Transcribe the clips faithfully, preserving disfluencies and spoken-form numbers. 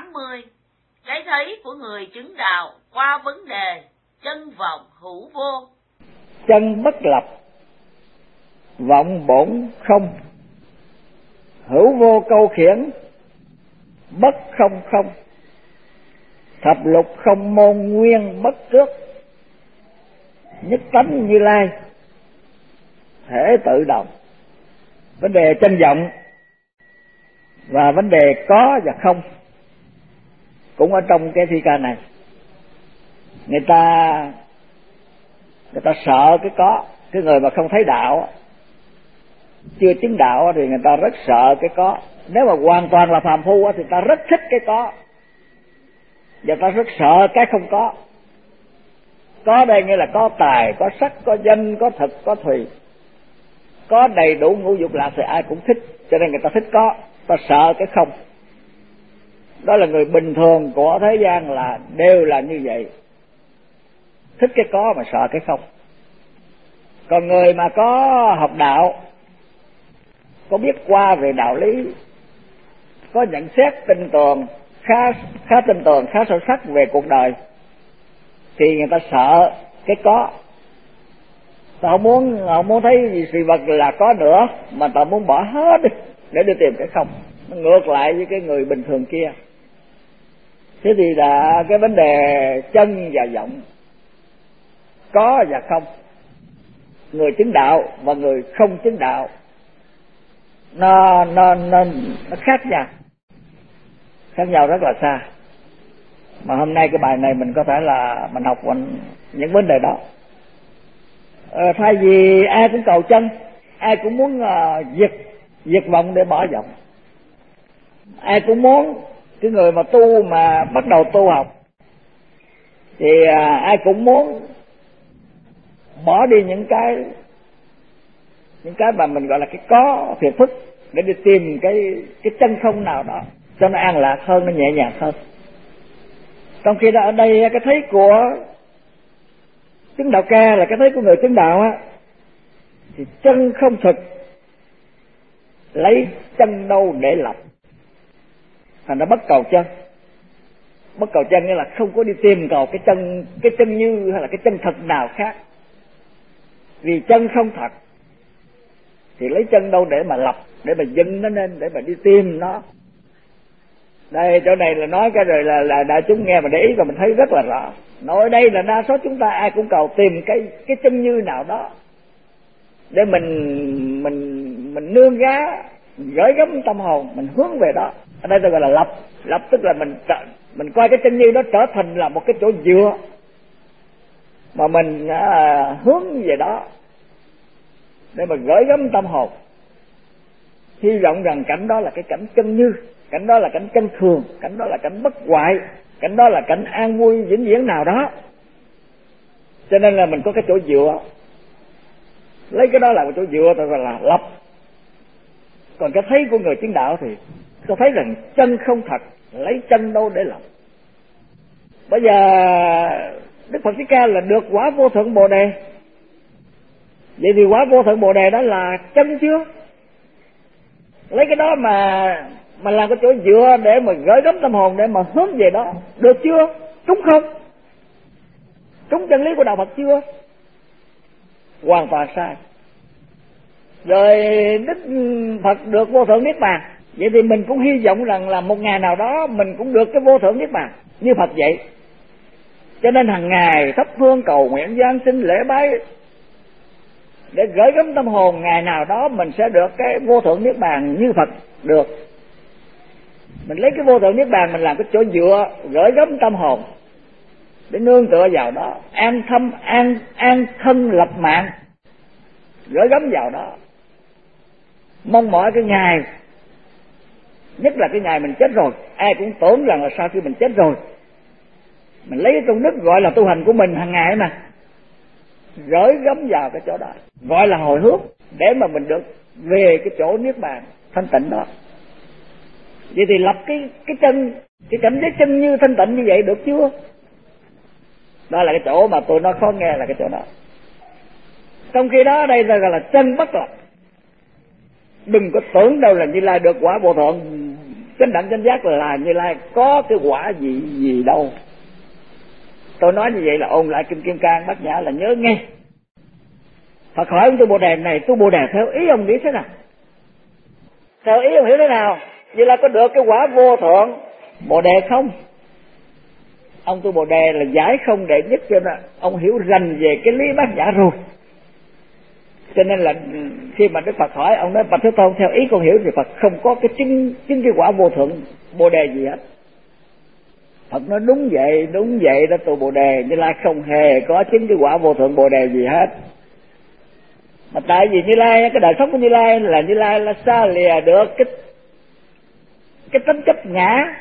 tám mươi, cái thấy của người chứng đạo qua vấn đề chân vọng hữu vô. Chân bất lập, vọng bổn không, hữu vô câu khiển, bất không không, thập lục không môn nguyên bất trước, nhất tánh Như Lai thể tự động. Vấn đề chân vọng và vấn đề có và không cũng ở trong cái thi ca này. Người ta người ta sợ cái có, cái người mà không thấy đạo, chưa chứng đạo thì người ta rất sợ cái có. Nếu mà hoàn toàn là phàm phu thì ta rất thích cái có, và ta rất sợ cái không có. Có đây nghĩa là có tài, có sắc, có danh, có thực, có thùy, có đầy đủ ngũ dục lạc thì ai cũng thích. Cho nên người ta thích có, ta sợ cái không. Đó là người bình thường của thế gian là đều là như vậy, thích cái có mà sợ cái không. Còn người mà có học đạo, có biết qua về đạo lý, có nhận xét tinh tường, khá khá tinh tường, khá sâu sắc về cuộc đời, thì người ta sợ cái có. Ta không muốn không muốn thấy gì sự vật là có nữa, mà ta muốn bỏ hết đi để đi tìm cái không. Nó ngược lại với cái người bình thường kia. Thế thì là cái vấn đề chân và vọng, có và không, người chứng đạo và người không chứng đạo nó nó nó nó khác nhau, khác nhau rất là xa. Mà hôm nay cái bài này mình có thể là mình học những vấn đề đó. Ờ, thay vì ai cũng cầu chân, ai cũng muốn uh, diệt diệt vọng để bỏ vọng, ai cũng muốn cái người mà tu mà bắt đầu tu học thì uh, ai cũng muốn bỏ đi những cái những cái mà mình gọi là cái có phiền phức để đi tìm cái cái chân không nào đó cho nó an lạc hơn, nó nhẹ nhàng hơn. Trong khi đó ở đây cái thấy của chứng đạo ca là cái thấy của người chứng đạo á, thì chân không thực, lấy chân đâu để lập, thành nó bất cầu chân. Bất cầu chân nghĩa là không có đi tìm cầu cái chân cái chân như hay là cái chân thật nào khác, vì chân không thật thì lấy chân đâu để mà lập, để mà dựng nó lên, để mà đi tìm nó. Đây chỗ này là nói cái rồi là là đại chúng nghe mà để ý và mình thấy rất là rõ. Nói đây là đa số chúng ta ai cũng cầu tìm cái cái chân như nào đó để mình mình mình nương gá, gửi gắm tâm hồn, mình hướng về đó. Ở đây tôi gọi là lập, lập tức là mình mình coi cái chân như đó trở thành là một cái chỗ dựa mà mình à, hướng về đó để mà gửi gắm tâm hồn, hy vọng rằng cảnh đó là cái cảnh chân như, cảnh đó là cảnh chân thường, cảnh đó là cảnh bất hoại, cảnh đó là cảnh an vui vĩnh viễn nào đó. Cho nên là mình có cái chỗ dựa, lấy cái đó là một chỗ dựa tôi gọi là lập. Còn cái thấy của người chứng đạo thì tôi thấy rằng chân không thật, lấy chân đâu để lập. Bây giờ Đức Phật Thích Ca là được quả vô thượng Bồ Đề, vậy thì quả vô thượng Bồ Đề đó là chân chưa? Lấy cái đó mà mà làm cái chỗ dựa để mà gửi gắm tâm hồn, để mà hướng về đó, được chưa? Đúng không? Đúng chân lý của đạo Phật chưa? Hoàn toàn sai. Rồi Đức Phật được vô thượng niết bàn, vậy thì mình cũng hy vọng rằng là một ngày nào đó mình cũng được cái vô thượng niết bàn như Phật vậy. Cho nên hàng ngày thắp hương cầu nguyện giáng sinh lễ bái để gửi gắm tâm hồn, ngày nào đó mình sẽ được cái vô thượng niết bàn như Phật được. Mình lấy cái vô thượng niết bàn mình làm cái chỗ dựa, gửi gắm tâm hồn để nương tựa vào đó, an thâm an an thân lập mạng, gửi gắm vào đó, mong mỏi cái ngày, nhất là cái ngày mình chết rồi. Ai cũng tưởng rằng là sau khi mình chết rồi mình lấy cái công đức gọi là tu hành của mình hàng ngày mà gửi gắm vào cái chỗ đó, gọi là hồi hướng để mà mình được về cái chỗ niết bàn thanh tịnh đó. Vậy thì lập cái cái chân, cái cảm giác chân như thanh tịnh như vậy được chưa? Đó là cái chỗ mà tôi nói khó nghe, là cái chỗ đó. Trong khi đó đây là gọi là chân bất lập. Đừng có tưởng đâu là Như Lai được quả vô thượng chánh đẳng chánh giác là Như Lai có cái quả gì gì đâu. Tôi nói như vậy là ôn lại Kinh Kim Cang Bát Nhã là nhớ ngay. Phật hỏi ông tu Bồ Đề này, tu Bồ Đề theo ý ông nghĩ thế nào? Theo ý ông hiểu thế nào? Như Lai có được cái quả vô thượng Bồ Đề không? Ông tu Bồ Đề là giải không đệ nhất, cho nên ông hiểu rành về cái lý Bát Nhã rồi. Cho nên là khi mà Đức Phật hỏi, ông nói Bạch Thế Tôn theo ý con hiểu thì Phật không có cái chứng chứng cái quả vô thượng Bồ Đề gì hết. Phật nói đúng vậy, đúng vậy đó tu Bồ Đề, Như Lai không hề có chứng cái quả vô thượng Bồ Đề gì hết. Mà tại vì Như Lai, cái đời sống của Như Lai là Như Lai là xa lìa được cái cái tính chấp ngã,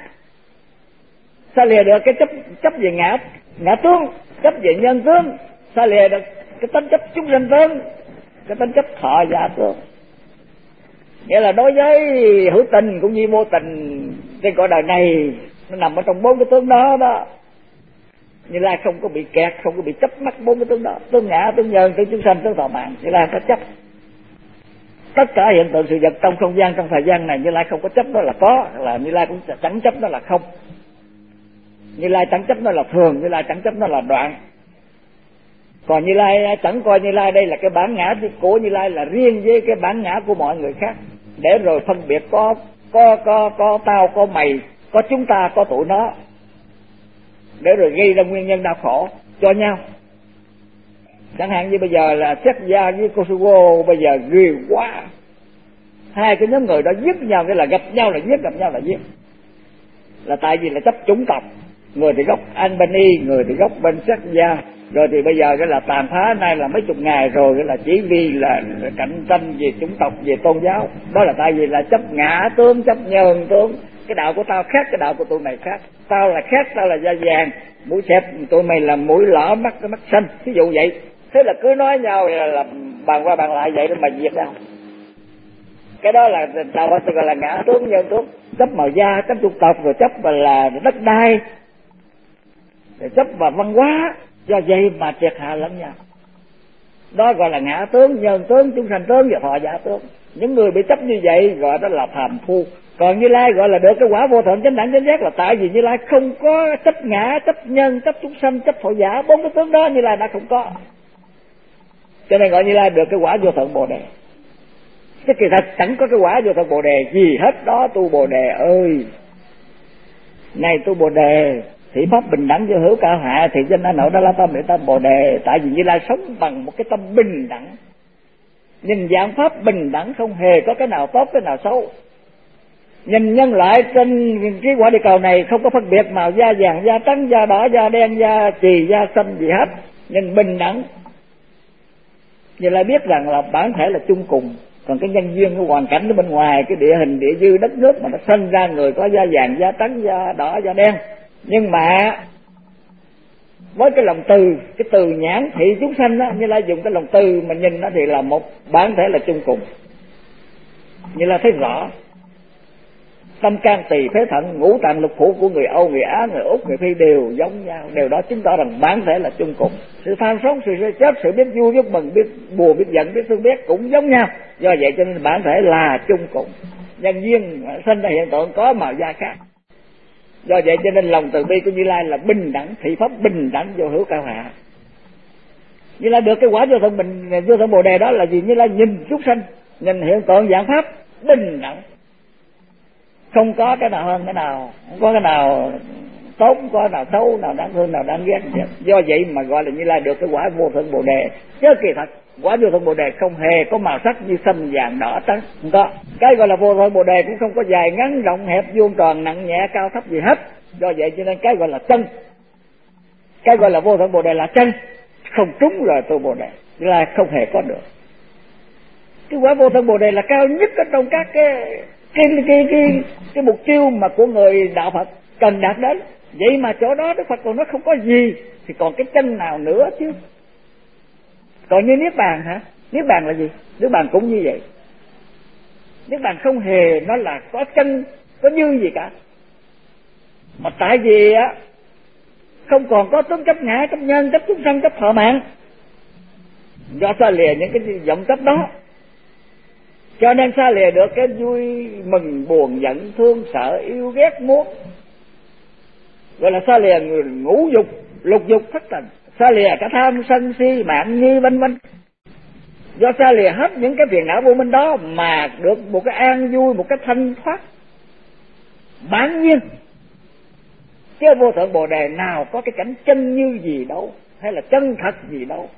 xa lìa được cái chấp chấp về ngã ngã tướng, chấp về nhân tướng, xa lìa được cái tính chấp chúng sanh tướng, cái tính chấp thọ giả tướng. Nghĩa là đối với hữu tình cũng như vô tình trên cõi đời này, nó nằm ở trong bốn cái tướng đó đó. Như Lai không có bị kẹt, không có bị chấp mắc bốn cái tướng đó, tướng ngã, tướng nhân, tướng chúng sanh, tướng thọ mạng. Như Lai không có chấp. Tất cả hiện tượng sự vật trong không gian, trong thời gian này Như Lai không có chấp đó là có, là Như Lai cũng chẳng chấp đó là không. Như Lai chẳng chấp nó là thường, Như Lai chẳng chấp nó là đoạn. Còn Như Lai chẳng coi Như Lai đây là cái bản ngã của Như Lai là riêng với cái bản ngã của mọi người khác, để rồi phân biệt có có có có tao, có mày, có chúng ta, có tụi nó, để rồi gây ra nguyên nhân đau khổ cho nhau. Chẳng hạn như bây giờ là Séc Gia với Kosovo bây giờ ghê quá, hai cái nhóm người đó giết nhau, nghĩa là gặp nhau là giết, gặp nhau là giết, là tại vì là chấp chủng tộc. Người thì gốc Albany, người thì gốc bên Séc Gia, rồi thì bây giờ cái là tàn phá nay là mấy chục ngày rồi, cái là chỉ vì là cạnh tranh về chủng tộc, về tôn giáo. Đó là tại vì là chấp ngã tướng, chấp nhân tướng. Cái đạo của tao khác, cái đạo của tụi mày khác. Tao là khác, tao là da vàng, mũi xẹp, tụi mày là mũi lõ, mắt cái mắt xanh, ví dụ vậy. Thế là cứ nói nhau là, là bàn qua bàn lại vậy đó mà diệt đâu. Cái đó là tao gọi là ngã tướng, nhân tướng. Chấp màu da, chấp chủng tộc, rồi chấp mà là đất đai, rồi chấp vào văn hóa. Do vậy mà triệt hạ lẫn nhau. Đó gọi là ngã tướng, nhân tướng, chúng sanh tướng và thọ giả tướng. Những người bị chấp như vậy gọi đó là phàm phu. Còn Như Lai gọi là được cái quả vô thượng chánh đẳng chánh giác là tại vì Như Lai không có chấp ngã, chấp nhân, chấp chúng sanh, chấp thọ giả. Bốn cái tướng đó Như Lai đã không có, cho nên gọi Như Lai được cái quả vô thượng Bồ Đề. Chứ kỳ thật chẳng có cái quả vô thượng Bồ Đề gì hết đó tu Bồ Đề ơi. Này tu Bồ Đề, thị pháp bình đẳng vô hữu cao hạ, thì danh nội đó là tâm để tâm Bồ Đề. Tại vì Như Lai sống bằng một cái tâm bình đẳng, nhìn dạng pháp bình đẳng, không hề có cái nào tốt cái nào xấu. Nhìn nhân loại trên cái quả địa cầu này không có phân biệt màu da vàng, da trắng, da đỏ, da đen, da chì, da xanh gì hết, nhìn bình đẳng. Như Lai biết rằng là bản thể là chung cùng. Còn cái nhân duyên, cái hoàn cảnh ở bên ngoài, cái địa hình, địa dư, đất nước mà nó sinh ra người có da vàng, da trắng, da đỏ, da đen. Nhưng mà với cái lòng từ, cái từ nhãn thị chúng sanh đó, Như Lai dùng cái lòng từ mà nhìn nó thì là một bản thể là chung cùng. Như Lai thấy rõ tâm can tỳ phế thận, ngũ tạng lục phủ của người Âu, người Á, người Úc, người Phi đều giống nhau, đều đó chứng tỏ rằng bản thể là chung cùng. Sự tham sống, sự chết, sự biết vui, biết mừng, biết buồn, biết giận, biết thương biết cũng giống nhau. Do vậy cho nên bản thể là chung cùng. Nhân duyên sinh ra hiện tượng có màu da khác. Do vậy cho nên lòng từ bi của Như Lai là bình đẳng, thị pháp bình đẳng vô hữu cao hạ. Như Lai được cái quả vô thượng bình vô thượng Bồ Đề đó là gì? Như Lai nhìn chúng sanh, nhìn hiện tượng dạng pháp bình đẳng, không có cái nào hơn cái nào, không có cái nào tốt, không có cái nào xấu, nào đáng thương, nào đáng ghét. Do vậy mà gọi là Như Lai được cái quả vô thượng Bồ Đề. Chứ kỳ thật quả vô thượng Bồ Đề không hề có màu sắc như xanh vàng đỏ trắng, không có. Cái gọi là vô thượng Bồ Đề cũng không có dài ngắn rộng hẹp vuông tròn nặng nhẹ cao thấp gì hết. Do vậy cho nên cái gọi là chân, cái gọi là vô thượng Bồ Đề là chân, không trúng rồi tu Bồ Đề Như Lai không hề có được. Cái quả vô thượng Bồ Đề là cao nhất ở trong các cái cái cái cái cái mục tiêu mà của người đạo Phật cần đạt đến. Vậy mà chỗ đó Đức Phật còn nói không có gì thì còn cái chân nào nữa chứ. Còn như Niết Bàn hả? Niết Bàn là gì? Niết Bàn cũng như vậy. Niết Bàn không hề nó là có chân, có như gì cả. Mà tại vì á không còn có tướng chấp ngã, chấp nhân, chấp chúng sanh, chấp thọ mạng. Do xa lìa những cái vọng chấp đó, Cho nên xa lìa được cái vui mừng buồn giận thương sợ yêu ghét muốn, gọi là xa lìa người ngũ dục lục dục thất tình, xa lìa cả tham sân si mạng nghi vân vân. Do xa lìa hết những cái phiền não vô minh đó mà được một cái an vui, một cái thanh thoát bản nhiên. Chứ vô thượng Bồ Đề nào có cái cảnh chân như gì đâu, hay là chân thật gì đâu.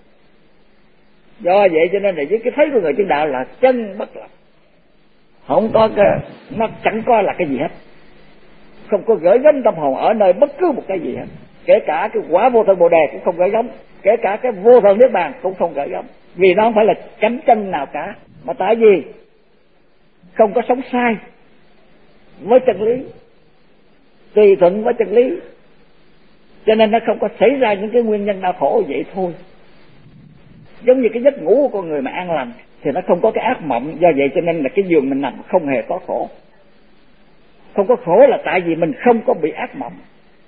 Do vậy cho nên là với cái thấy của người chứng đạo là chân bất lập, không có cái, nó chẳng có là cái gì hết, không có gửi gắm tâm hồn ở nơi bất cứ một cái gì hết. Kể cả cái quả vô thượng Bồ Đề cũng không gửi gắm, kể cả cái vô thượng Niết Bàn cũng không gửi gắm, vì nó không phải là chánh chân nào cả. Mà tại vì không có sống sai với chân lý, tùy thuận với chân lý, cho nên nó không có xảy ra những cái nguyên nhân đau khổ vậy thôi. Giống như cái giấc ngủ của con người mà an lành thì nó không có cái ác mộng. Do vậy cho nên là cái giường mình nằm không hề có khổ. Không có khổ là tại vì mình không có bị ác mộng.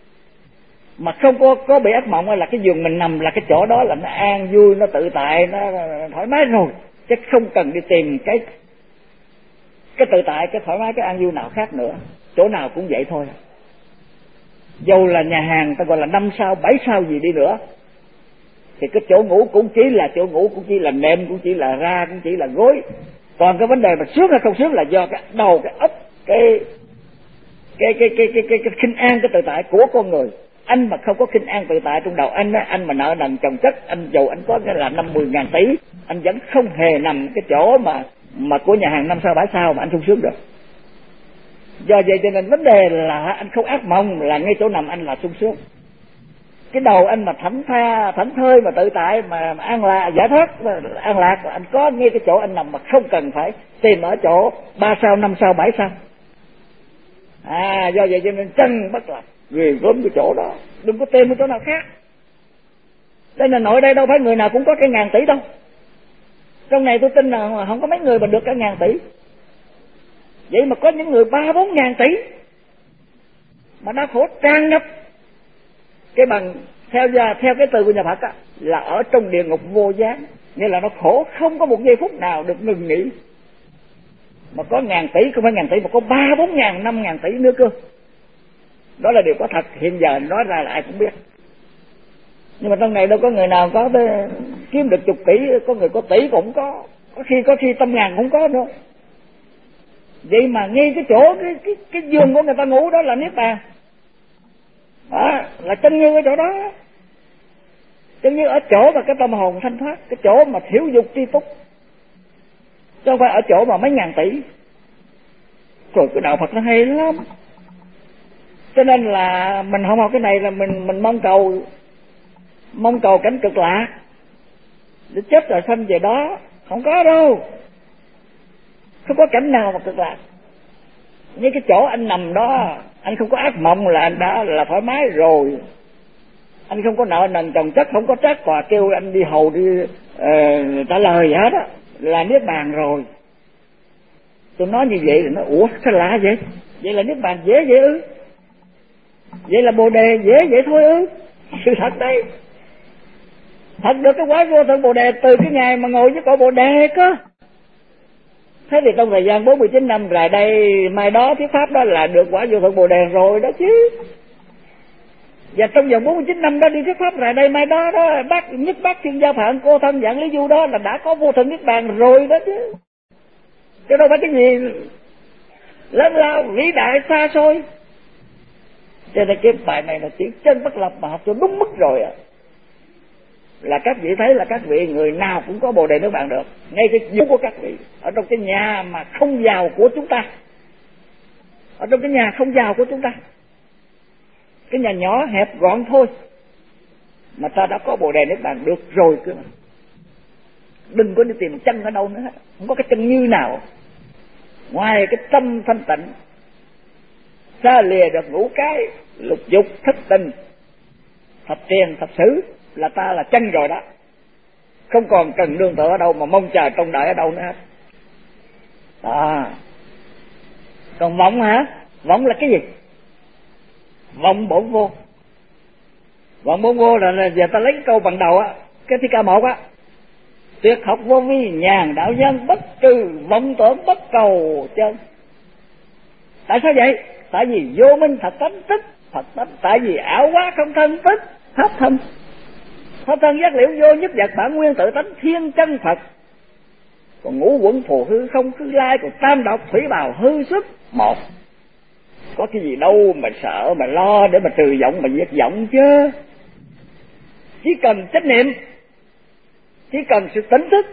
Mà không có có bị ác mộng là cái giường mình nằm là cái chỗ đó là nó an vui, nó tự tại, nó thoải mái rồi, chứ không cần đi tìm cái cái tự tại, cái thoải mái, cái an vui nào khác nữa. Chỗ nào cũng vậy thôi. Dầu là nhà hàng ta gọi là năm sao bảy sao gì đi nữa thì cái chỗ ngủ cũng chỉ là chỗ ngủ, cũng chỉ là nệm, cũng chỉ là ra, cũng chỉ là gối. Còn cái vấn đề mà sướng hay không sướng là do cái đầu, cái óc, cái cái cái cái cái cái, cái khinh an, cái tự tại của con người. Anh mà không có khinh an tự tại trong đầu anh á, anh mà nợ nần chồng chất, anh giàu anh có cái là năm mười ngàn tỷ, anh vẫn không hề nằm cái chỗ mà mà của nhà hàng năm sao bảy sao mà anh sung sướng được. Do vậy cho nên vấn đề là anh không ác mộng là ngay chỗ nằm anh là sung sướng. Cái đầu anh mà thảnh tha, thảnh thơi mà tự tại mà, mà an lạc, giải thoát, mà an lạc, anh có ngay cái chỗ anh nằm mà không cần phải tìm ở chỗ ba sao, năm sao, bảy sao. À, do vậy cho nên chân bất lập, ghê gớm cái chỗ đó, đừng có tìm cái chỗ nào khác. Đây là nội đây đâu phải người nào cũng có cái ngàn tỷ đâu. Trong này tôi tin là không có mấy người mà được cả ngàn tỷ. Vậy mà có những người ba bốn ngàn tỷ mà nó khổ tràn ngập. Cái bằng theo theo cái từ của nhà Phật á, là ở trong địa ngục vô gián, nghĩa là nó khổ không có một giây phút nào được ngừng nghỉ. Mà có ngàn tỷ, không phải ngàn tỷ mà có ba bốn ngàn, năm ngàn tỷ nữa cơ. Đó là điều có thật, hiện giờ nói ra là ai cũng biết. Nhưng mà trong này đâu có người nào có kiếm được chục tỷ, có người có tỷ cũng có, có khi có khi trăm ngàn cũng có nữa. Vậy mà ngay cái chỗ cái cái cái giường của người ta ngủ đó là niết bàn. Đó, là chân như ở chỗ đó. Chân như ở chỗ mà cái tâm hồn thanh thoát, cái chỗ mà thiểu dục tri túc, chứ không phải ở chỗ mà mấy ngàn tỷ. Rồi cái đạo Phật nó hay lắm. Cho nên là mình không học cái này là mình mình mong cầu mong cầu cảnh cực lạc để chết rồi sanh về đó. Không có đâu, không có cảnh nào mà cực lạc. Như cái chỗ anh nằm đó, anh không có ác mộng là anh đã là thoải mái rồi. Anh không có nợ nần chồng chất, không có trách quà kêu anh đi hầu đi uh, trả lời gì hết á, là niết bàn rồi. Tôi nói như vậy là nó ủa sao lạ vậy? Vậy là niết bàn dễ vậy ư? Vậy là Bồ Đề dễ vậy thôi ư? Sự thật đây, thật được cái quả vô thượng Bồ Đề từ cái ngày mà ngồi với cội Bồ Đề cơ. Thế thì trong thời gian bốn mươi chín năm lại đây, mai đó thuyết pháp đó là được quả vô thượng Bồ Đề rồi đó chứ. Và trong vòng bốn mươi chín năm đó đi thuyết pháp lại đây, mai đó đó bác nhất bác thiên gia phạn cô thân dạng lý du đó là đã có vô thượng niết bàn rồi đó chứ. Chứ đâu phải cái gì lớn lao vĩ đại xa xôi. Cho nên cái bài này là chỉ chân bất lập mà học cho đúng mức rồi ạ. À. Là các vị thấy là các vị người nào cũng có Bồ Đề nước bạn được. Ngay cái vụ của các vị, ở trong cái nhà mà không giàu của chúng ta, ở trong cái nhà không giàu của chúng ta, cái nhà nhỏ hẹp gọn thôi, mà ta đã có Bồ Đề nước bạn được rồi cơ mà. Đừng có đi tìm chân ở đâu nữa, không có cái chân như nào ngoài cái tâm thanh tịnh, xa lìa được ngũ cái lục dục thất tình thập tiền thập xứ là ta là chân rồi đó. Không còn cần nương tựa ở đâu mà mong chờ trông đợi ở đâu nữa hết. À. Còn vọng hả? Vọng là cái gì? Vọng bổn vô. Vọng bổn vô là, là giờ ta lấy cái câu bằng đầu á, cái thi ca một á. tuyệt học vô vi, nhàn đạo nhân, bất trừ vọng tưởng, bất cầu chân. Tại sao vậy? Tại vì vô minh thật tánh tức Phật tánh. Tại vì ảo quá không thân tức pháp thân. Pháp thân giác liễu vô nhất vật bản nguyên tự tánh thiên chân Phật. Còn ngũ quẩn phù hư không khứ lai, còn tam độc thủy bào hư xuất một. Có cái gì đâu mà sợ mà lo để mà trừ vọng mà diệt vọng chứ. Chỉ cần trách nhiệm, chỉ cần sự tỉnh thức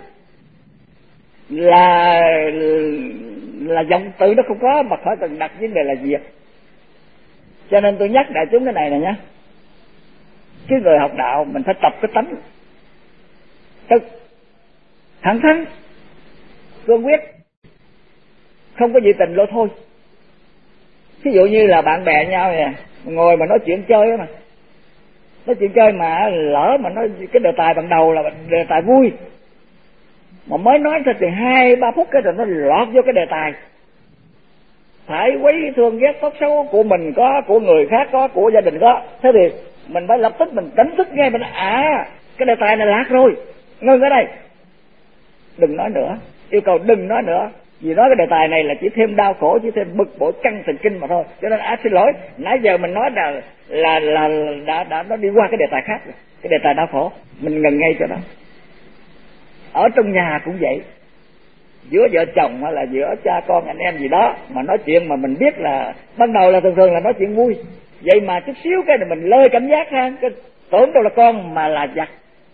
là là vọng tự nó không có, mà khỏi cần đặt vấn đề là diệt. Cho nên tôi nhắc đại chúng cái này nè nhé. Cái người học đạo mình phải tập cái tánh tức, thẳng thắn, cương quyết, không có gì tình lỗ thôi. Ví dụ như là bạn bè nhau nè, ngồi mà nói chuyện chơi mà nói chuyện chơi mà lỡ mà nói cái đề tài ban đầu là đề tài vui, mà mới nói thôi thì hai ba phút cái rồi nó lọt vô cái đề tài phải quấy thương ghét tốt xấu của mình có, của người khác có, của gia đình có. Thế thì mình phải lập tức mình tỉnh thức nghe, mình à cái đề tài này lạc rồi, ngưng ở đây, đừng nói nữa, yêu cầu đừng nói nữa. Vì nói cái đề tài này là chỉ thêm đau khổ, chỉ thêm bực bội căng thần kinh mà thôi. Cho nên à xin lỗi, nãy giờ mình nói là là là, là đã đã nó đi qua cái đề tài khác rồi, cái đề tài đau khổ, mình ngừng ngay cho đó. Ở trong nhà cũng vậy, giữa vợ chồng hay là giữa cha con anh em gì đó mà nói chuyện mà mình biết là ban đầu là thường thường là nói chuyện vui, vậy mà chút xíu cái này mình lơi cảm giác ha, cái tưởng đâu là con mà là giặc.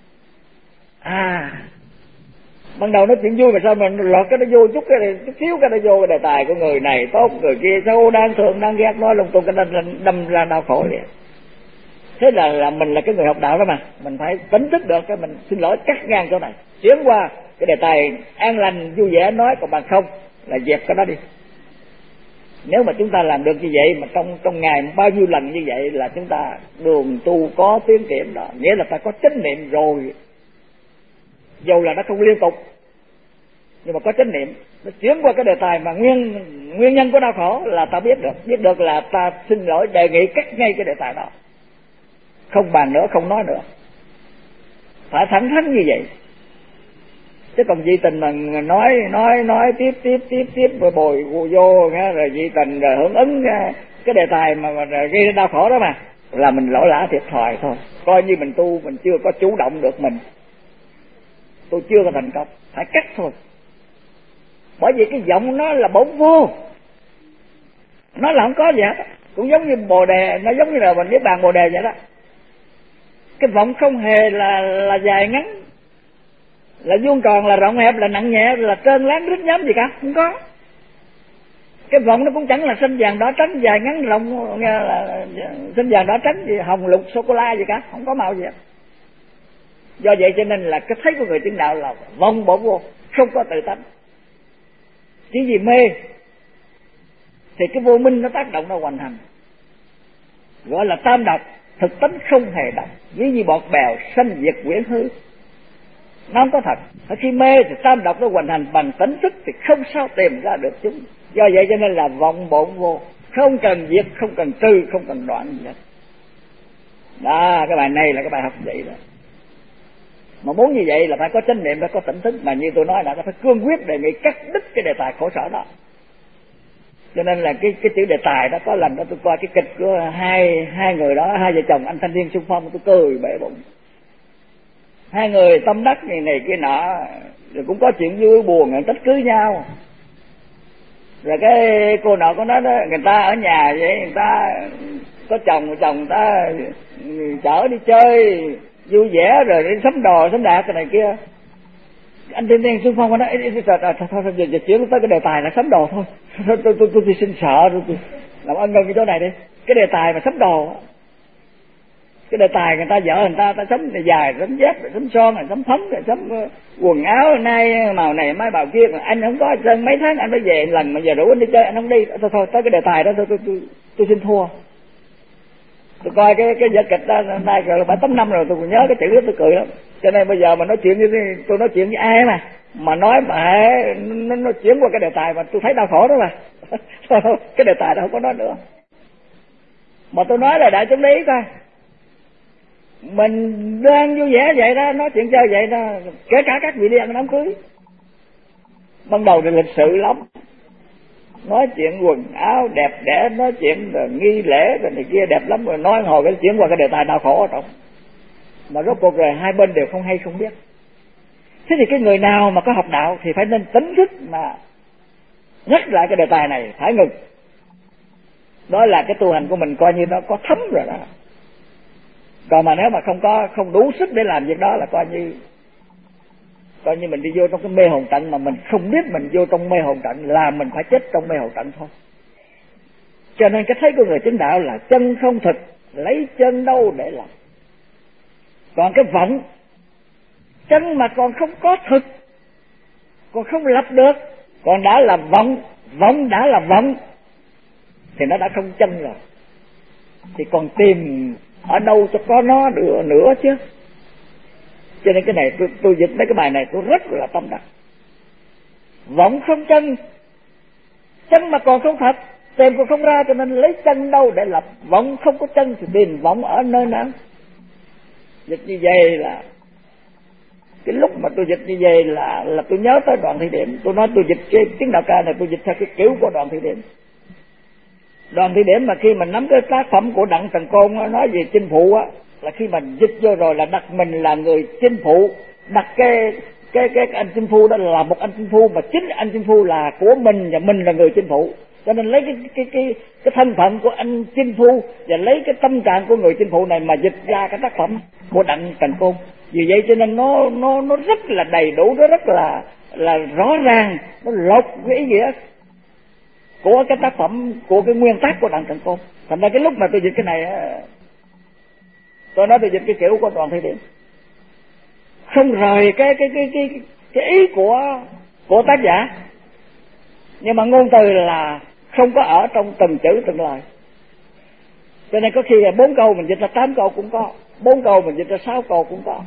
À ban đầu nói chuyện vui mà sao mình lọt cái nó vô chút cái này, chút xíu cái nó vô cái đề tài của người này tốt, người kia xấu, đang thường đang ghét, nói lung tung cái đâm, đâm ra đau khổ liền. Thế là, là mình là cái người học đạo đó mà mình phải tỉnh thức được cái mình xin lỗi cắt ngang chỗ này, chuyển qua cái đề tài an lành vui vẻ nói, còn bằng không là dẹp cái đó đi. Nếu mà chúng ta làm được như vậy mà trong trong ngày bao nhiêu lần như vậy là chúng ta đường tu có tiến triển đó, nghĩa là ta có chánh niệm rồi, dầu là nó không liên tục nhưng mà có chánh niệm, nó chuyển qua cái đề tài mà nguyên nguyên nhân của đau khổ là ta biết được, biết được là ta xin lỗi đề nghị cắt ngay cái đề tài đó, không bàn nữa, không nói nữa, phải thẳng thắn như vậy. Chứ còn dị tình mà nói nói nói tiếp tiếp tiếp tiếp rồi bồi vô rồi dị tình rồi hưởng ứng cái đề tài mà, mà gây ra đau khổ đó mà là mình lỗ lã thiệt thòi thôi, coi như mình tu mình chưa có chủ động được mình, tôi chưa có thành công, phải cắt thôi. Bởi vì cái giọng nó là bổn vô, nó là không có gì hết, cũng giống như bồ đề, nó giống như là mình biết bàn bồ đề vậy đó. Cái vọng không hề là là dài ngắn, là vuông tròn, là rộng hẹp, là nặng nhẹ, là trơn láng rít nhóm gì cả, không có. Cái vọng nó cũng chẳng là xanh vàng đỏ trắng, dài ngắn rộng, là xanh vàng đỏ trắng gì, hồng lục sô cô la gì cả, không có màu gì hết. Do vậy cho nên là cái thấy của người chứng đạo là vong bổn vô, không có tự tánh. Chỉ vì mê thì cái vô minh nó tác động nó hoành hành, gọi là tam độc, thực tánh không hề độc, ví như bọt bèo sanh diệt quyển hư, nó không có thật. Khi mê thì tam độc nó hoành hành, bằng tỉnh thức thì không sao tìm ra được chúng. Do vậy cho nên là vọng bổn vô, không cần diệt, không cần trừ, không cần đoạn gì hết. Đó, cái bài này là cái bài học vậy đó. Mà muốn như vậy là phải có chánh niệm, phải có tỉnh thức, mà như tôi nói là phải cương quyết đề nghị cắt đứt cái đề tài khổ sở đó. Cho nên là cái cái chữ đề tài đó, có lần đó tôi coi cái kịch của hai hai người đó, hai vợ chồng anh thanh niên xung phong, tôi cười bể bụng. Hai người tâm đắc này này kia nọ, rồi cũng có chuyện vui buồn, người tích cưới nhau. Rồi cái cô nọ có nói đó, người ta ở nhà vậy, người ta có chồng, chồng người ta chở đi chơi vui vẻ rồi đi sắm đồ sắm đạc cái này kia. Anh thanh niên xung phong có nói thôi thôi giờ, giờ chuyển tới cái đề tài là sắm đồ thôi, tôi tôi tôi, tôi xin sợ tôi, tôi làm ơn ngưng cái chỗ này đi. Cái đề tài mà sắm đồ, cái đề tài người ta vợ người ta ta sắm dài, sắm dép, sắm son, sắm phấn, sắm quần áo nay màu này mai màu kia, anh không có sơn mấy tháng anh phải về lần, mà giờ rủ anh đi chơi anh không đi. Thôi thôi tới cái đề tài đó tôi tôi tôi, tôi xin thua. Tôi coi cái cái vở kịch đó nay rồi bảy tám năm rồi, tôi còn nhớ cái chữ đó, tôi cười lắm. Cho nên bây giờ mà nói chuyện như thế, tôi nói chuyện với ai mà mà nói mà nó, nó chuyển qua cái đề tài mà tôi thấy đau khổ đó mà. Cái đề tài đó không có nói nữa, mà tôi nói là đại chúng lý coi. Mình đang vui vẻ vậy đó, nói chuyện chơi vậy đó, kể cả các vị đi ăn đám cưới. Ban đầu thì lịch sự lắm, nói chuyện quần áo đẹp đẽ, nói chuyện rồi nghi lễ rồi này kia đẹp lắm, rồi nói hồi cái chuyện qua cái đề tài đau khổ ở trong. Mà rốt cuộc rồi hai bên đều không hay không biết. Thế thì cái người nào mà có học đạo thì phải nên tỉnh thức mà nhắc lại cái đề tài này, phải ngừng. Đó là cái tu hành của mình coi như nó có thấm rồi đó. Còn mà nếu mà không có, không đủ sức để làm việc đó là coi như coi như mình đi vô trong cái mê hồn trận mà mình không biết mình vô trong mê hồn trận, là mình phải chết trong mê hồn trận thôi. Cho nên cái thấy của người chứng đạo là chân không thực, lấy chân đâu để làm. Còn cái vọng, chân mà còn không có thực, còn không lập được, còn đã là vọng, vọng đã là vọng thì nó đã không chân rồi. Thì còn tìm ở đâu cho có nó nữa, nữa chứ. Cho nên cái này tôi, tôi dịch mấy cái bài này tôi rất là tâm đắc. Vọng không chân, chân mà còn không thật, tìm còn không ra, cho nên lấy chân đâu để lập. Vọng không có chân thì tìm vọng ở nơi nào. Dịch như vậy là cái lúc mà tôi dịch như vậy là là tôi nhớ tới Đoàn Thị Điểm. Tôi nói tôi dịch cái tiếng đạo ca này tôi dịch theo cái kiểu của Đoàn Thị Điểm. Đoàn Thị Điểm mà khi mình nắm cái tác phẩm của Đặng Trần Côn nói về chinh phụ á, là khi mình dịch vô rồi là đặt mình là người chinh phụ, đặt cái cái cái, cái anh chinh phu đó là một anh chinh phu, mà chính anh chinh phu là của mình và mình là người chinh phụ. Cho nên lấy cái cái cái cái thân phận của anh chinh phu và lấy cái tâm trạng của người chinh phụ này mà dịch ra cái tác phẩm của Đặng Trần Côn. Vì vậy cho nên nó nó nó rất là đầy đủ, nó rất là là rõ ràng, nó lột cái ý nghĩa của cái tác phẩm, của cái nguyên tác của Đặng Trần Côn. Thành ra cái lúc mà tôi dịch cái này, tôi nói tôi dịch cái kiểu của Đoàn Thị Điểm, không rời cái cái cái cái cái ý của của tác giả, nhưng mà ngôn từ là không có ở trong từng chữ từng lời. Cho nên có khi là bốn câu mình dịch ra tám câu cũng có, bốn câu mình dịch ra sáu câu cũng có.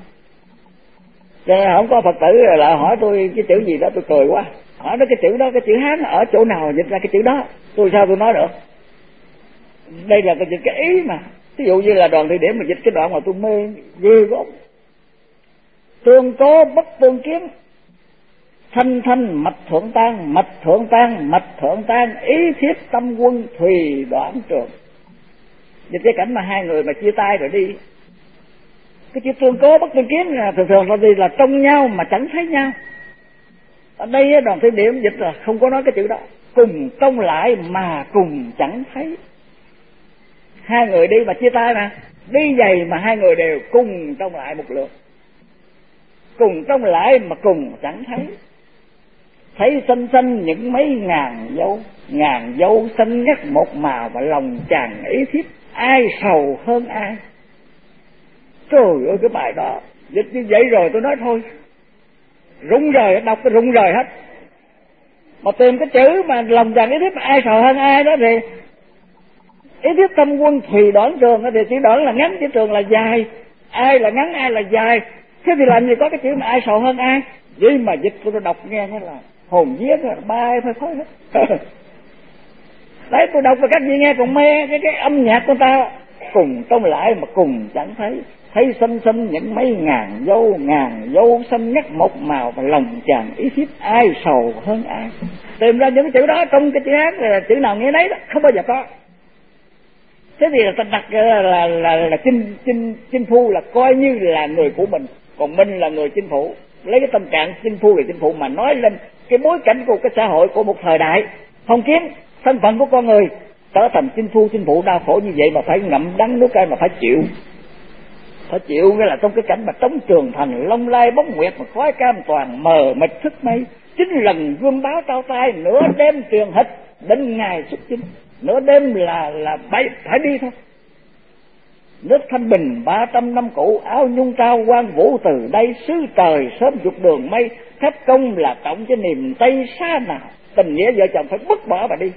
Cho nên không có Phật tử là hỏi tôi cái chữ gì đó tôi cười quá. Hỏi nó cái chữ đó, cái chữ Hán ở chỗ nào dịch ra cái chữ đó, tôi sao tôi nói được. Đây là cái dịch cái ý mà. Ví dụ như là Đoàn Thị Điểm mà dịch cái đoạn mà tôi mê ghê gớm. Tương cố bất tương kiến, thanh thanh mạch thượng tan, mạch thượng tan, mạch thượng tan, ý thiết tâm quân thùy đoạn trường. Dịch cái cảnh mà hai người mà chia tay rồi đi. Cái chữ tương cố bất tương kiến là thường thường là gì, là trong nhau mà chẳng thấy nhau. Ở đây Đoàn Thị Điểm dịch là không có nói cái chữ đó. Cùng trông lại mà cùng chẳng thấy. Hai người đi mà chia tay mà, đi giày mà hai người đều cùng trông lại một lượt. Cùng trông lại mà cùng chẳng thấy. Thấy xanh xanh những mấy ngàn dấu, ngàn dấu xanh ngắt một màu và lòng chàng ý thiết, ai sầu hơn ai. Trời ơi cái bài đó dịch như vậy rồi tôi nói thôi, rụng rời, đọc cái rụng rời hết. Mà tìm cái chữ mà lòng chàng ý thiết mà ai sầu hơn ai đó thì ý thiết tâm quân thùy đoạn trường thì chữ đoạn là ngắn, chữ trường là dài, ai là ngắn ai là dài. Thế thì làm gì có cái chữ mà ai sầu hơn ai. Vậy mà dịch tôi đọc nghe như là hồn vía bay phơi phới hết. Đấy tôi đọc và các vị nghe còn mê cái cái âm nhạc của ta. Cùng trông lại mà cùng chẳng thấy, thấy xanh xanh những mấy ngàn dấu, ngàn dấu xanh ngắt một màu và lòng chàng ý thiết, ai sầu hơn ai. Tìm ra những cái chữ đó trong cái chữ hát là chữ nào nghe đấy đó, không bao giờ có. Thế thì là ta đặt là là là, là chinh chinh chinh phu là coi như là người của mình, còn mình là người chinh phụ. Lấy cái tâm trạng chinh phu là chinh phụ mà nói lên cái bối cảnh của cái xã hội của một thời đại phong kiến, thân phận của con người trở thành chinh phu chinh phụ đau khổ như vậy mà phải ngậm đắng nuốt cay mà phải chịu. Phải chịu nghĩa là trong cái cảnh mà trống trường thành long lai bóng nguyệt mà khói cam toàn mờ mịt thức mây, chín lần gươm báo trao tay, nửa đêm truyền hịch đến ngày xuất chinh. Nửa đêm là là phải phải đi thôi. Nước Thanh Bình ba trăm năm cũ, áo nhung trao quan vũ từ đây, xứ trời sớm dục đường mây, thép công là trọng cho niềm tây xa nào, tình nghĩa vợ chồng phải vứt bỏ mà đi.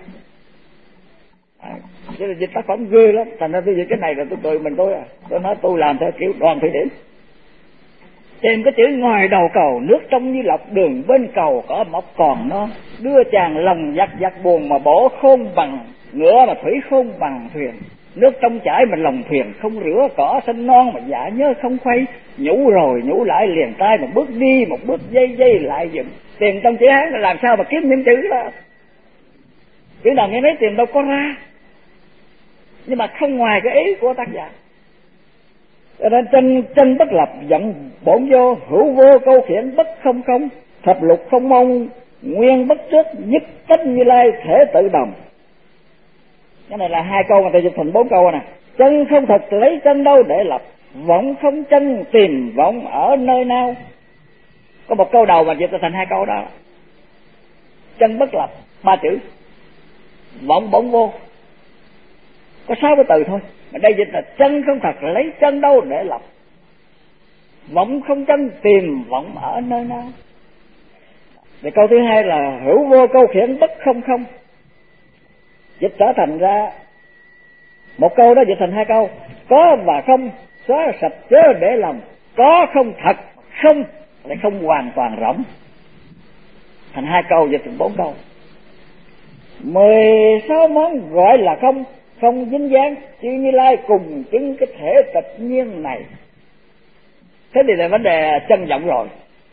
À, thế là dịch tác phẩm ghê lắm. Thành ra tôi dịch cái này là tôi cười mình tôi à. Tôi nói tôi làm theo kiểu Đoàn Thị Điểm. Tìm cái chữ ngoài đầu cầu, nước trong như lọc, đường bên cầu có mọc còn non, đưa chàng lòng giặc giặc buồn mà bổ khôn bằng ngựa mà thủy khôn bằng thuyền. Nước trong chảy mà lòng thuyền không rửa, cỏ xanh non mà dạ nhớ không khuây. Nhủ rồi nhủ lại liền tay, một bước đi một bước dây dây lại dừng. Tìm trong chữ Hán là làm sao mà kiếm những chữ đó. Chữ nào nghe nói tìm đâu có ra, nhưng mà không ngoài cái ý của tác giả. Cho nên chân chân bất lập, giận bổn vô, hữu vô câu khiển bất không không, thập lục không mong, nguyên bất trước, nhất cách Như Lai thể tự đồng. Cái này là hai câu mà tôi dịch thành bốn câu nè. Chân không thật lấy chân đâu để lập, vọng không chân tìm vọng ở nơi nào. Có một câu đầu mà dịch thành hai câu đó. Chân bất lập ba chữ, vọng bổn vô có sáu cái từ thôi, mà đây dịch là chân không thật lấy chân đâu để lập, vọng không chân tìm vọng ở nơi nào. Thì câu thứ hai là hữu vô câu khiển bất không không, dịch trở thành ra một câu đó dịch thành hai câu. Có và không xóa sạch chớ để lòng, có không thật, không lại không hoàn toàn rỗng, thành hai câu dịch thành bốn câu. Mười sáu món gọi là không, không dính dáng, chư Như Lai cùng chứng cái thể tịch nhiên này. Thế thì là vấn đề chân vọng rồi,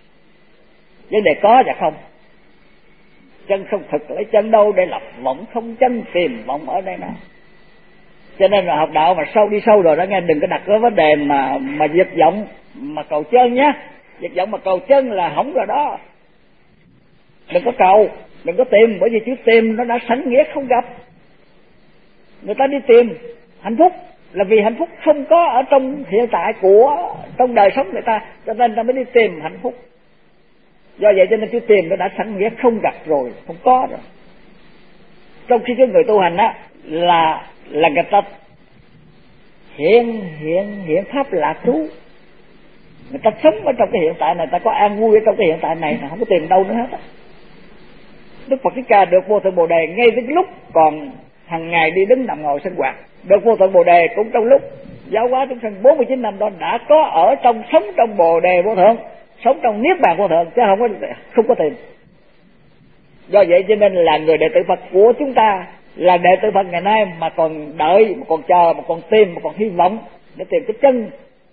vấn đề có và không. Chân không thực lấy chân đâu để lập, vọng không chân tìm vọng ở đây nào. Cho nên là học đạo mà sâu đi sâu rồi đó nghe, đừng có đặt cái vấn đề mà mà dịch vọng mà cầu chân nhé. Dịch vọng mà cầu chân là hỏng rồi đó. Đừng có cầu, đừng có tìm, bởi vì chữ tìm nó đã sẵn nghĩa không gặp. Người ta đi tìm hạnh phúc là vì hạnh phúc không có ở trong hiện tại của trong đời sống người ta, cho nên ta mới đi tìm hạnh phúc. Do vậy cho nên chữ tìm nó đã sẵn nghĩa không gặp rồi, không có rồi. Trong khi cái người tu hành á là là người ta hiện hiện hiện pháp lạc trú, người ta sống ở trong cái hiện tại này, ta có an vui ở trong cái hiện tại này, không có tìm đâu nữa hết á. Đức Phật Thích Ca được vô thượng Bồ Đề ngay tới cái lúc còn hàng ngày đi đứng nằm ngồi sinh hoạt. Được vô thượng Bồ Đề cũng trong lúc giáo hóa chúng sanh bốn mươi chín năm đó đã có ở trong, sống trong Bồ Đề vô thượng, sống trong niết bàn vô thượng, chứ không có không có tìm. Do vậy cho nên là người đệ tử Phật của chúng ta, là đệ tử Phật ngày nay mà còn đợi, mà còn chờ, mà còn tìm, mà còn hy vọng để tìm cái chân,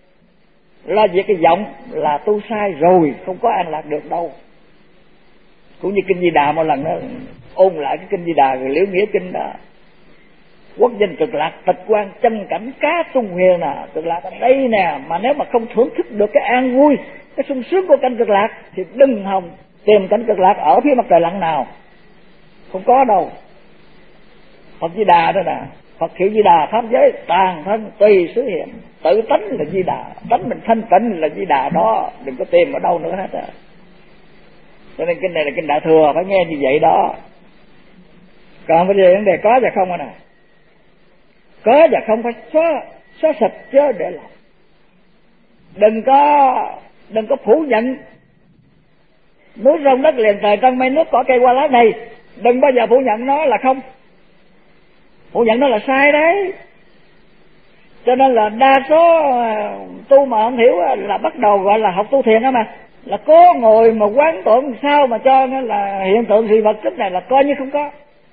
lo việc cái vọng là tu sai rồi, không có an lạc được đâu. Cũng như kinh Di Đà một lần đó ôn lại cái kinh Di Đà rồi liễu nghĩa kinh đó. Quốc danh cực lạc tịch quan chân cảnh cá tung huyền nè, cực lạc ở đây nè, mà nếu mà không thưởng thức được cái an vui, cái sung sướng của cảnh cực lạc thì đừng hòng tìm cảnh cực lạc ở phía mặt trời lặn nào, không có đâu. Phật Di Đà đó nè, Phật hiệu Di Đà pháp giới tàn thân tùy xứ hiện, tự tánh là Di Đà, tánh mình thanh tịnh là Di Đà đó, đừng có tìm ở đâu nữa hết á. Cho nên kinh này là kinh Đại Thừa, phải nghe như vậy đó. Còn bây giờ vấn đề có và không rồi nè, có và không phải xóa xóa sạch chứ để làm. Đừng có đừng có phủ nhận núi rông đất liền trời trăng mây nước cỏ cây hoa lá này, đừng bao giờ phủ nhận nó là không. Phủ nhận nó là sai đấy. Cho nên là đa số tu mà không hiểu là bắt đầu gọi là học tu thiền đó mà, là cố ngồi mà quán tưởng sao mà cho nó là hiện tượng sự vật chất này là coi như không có.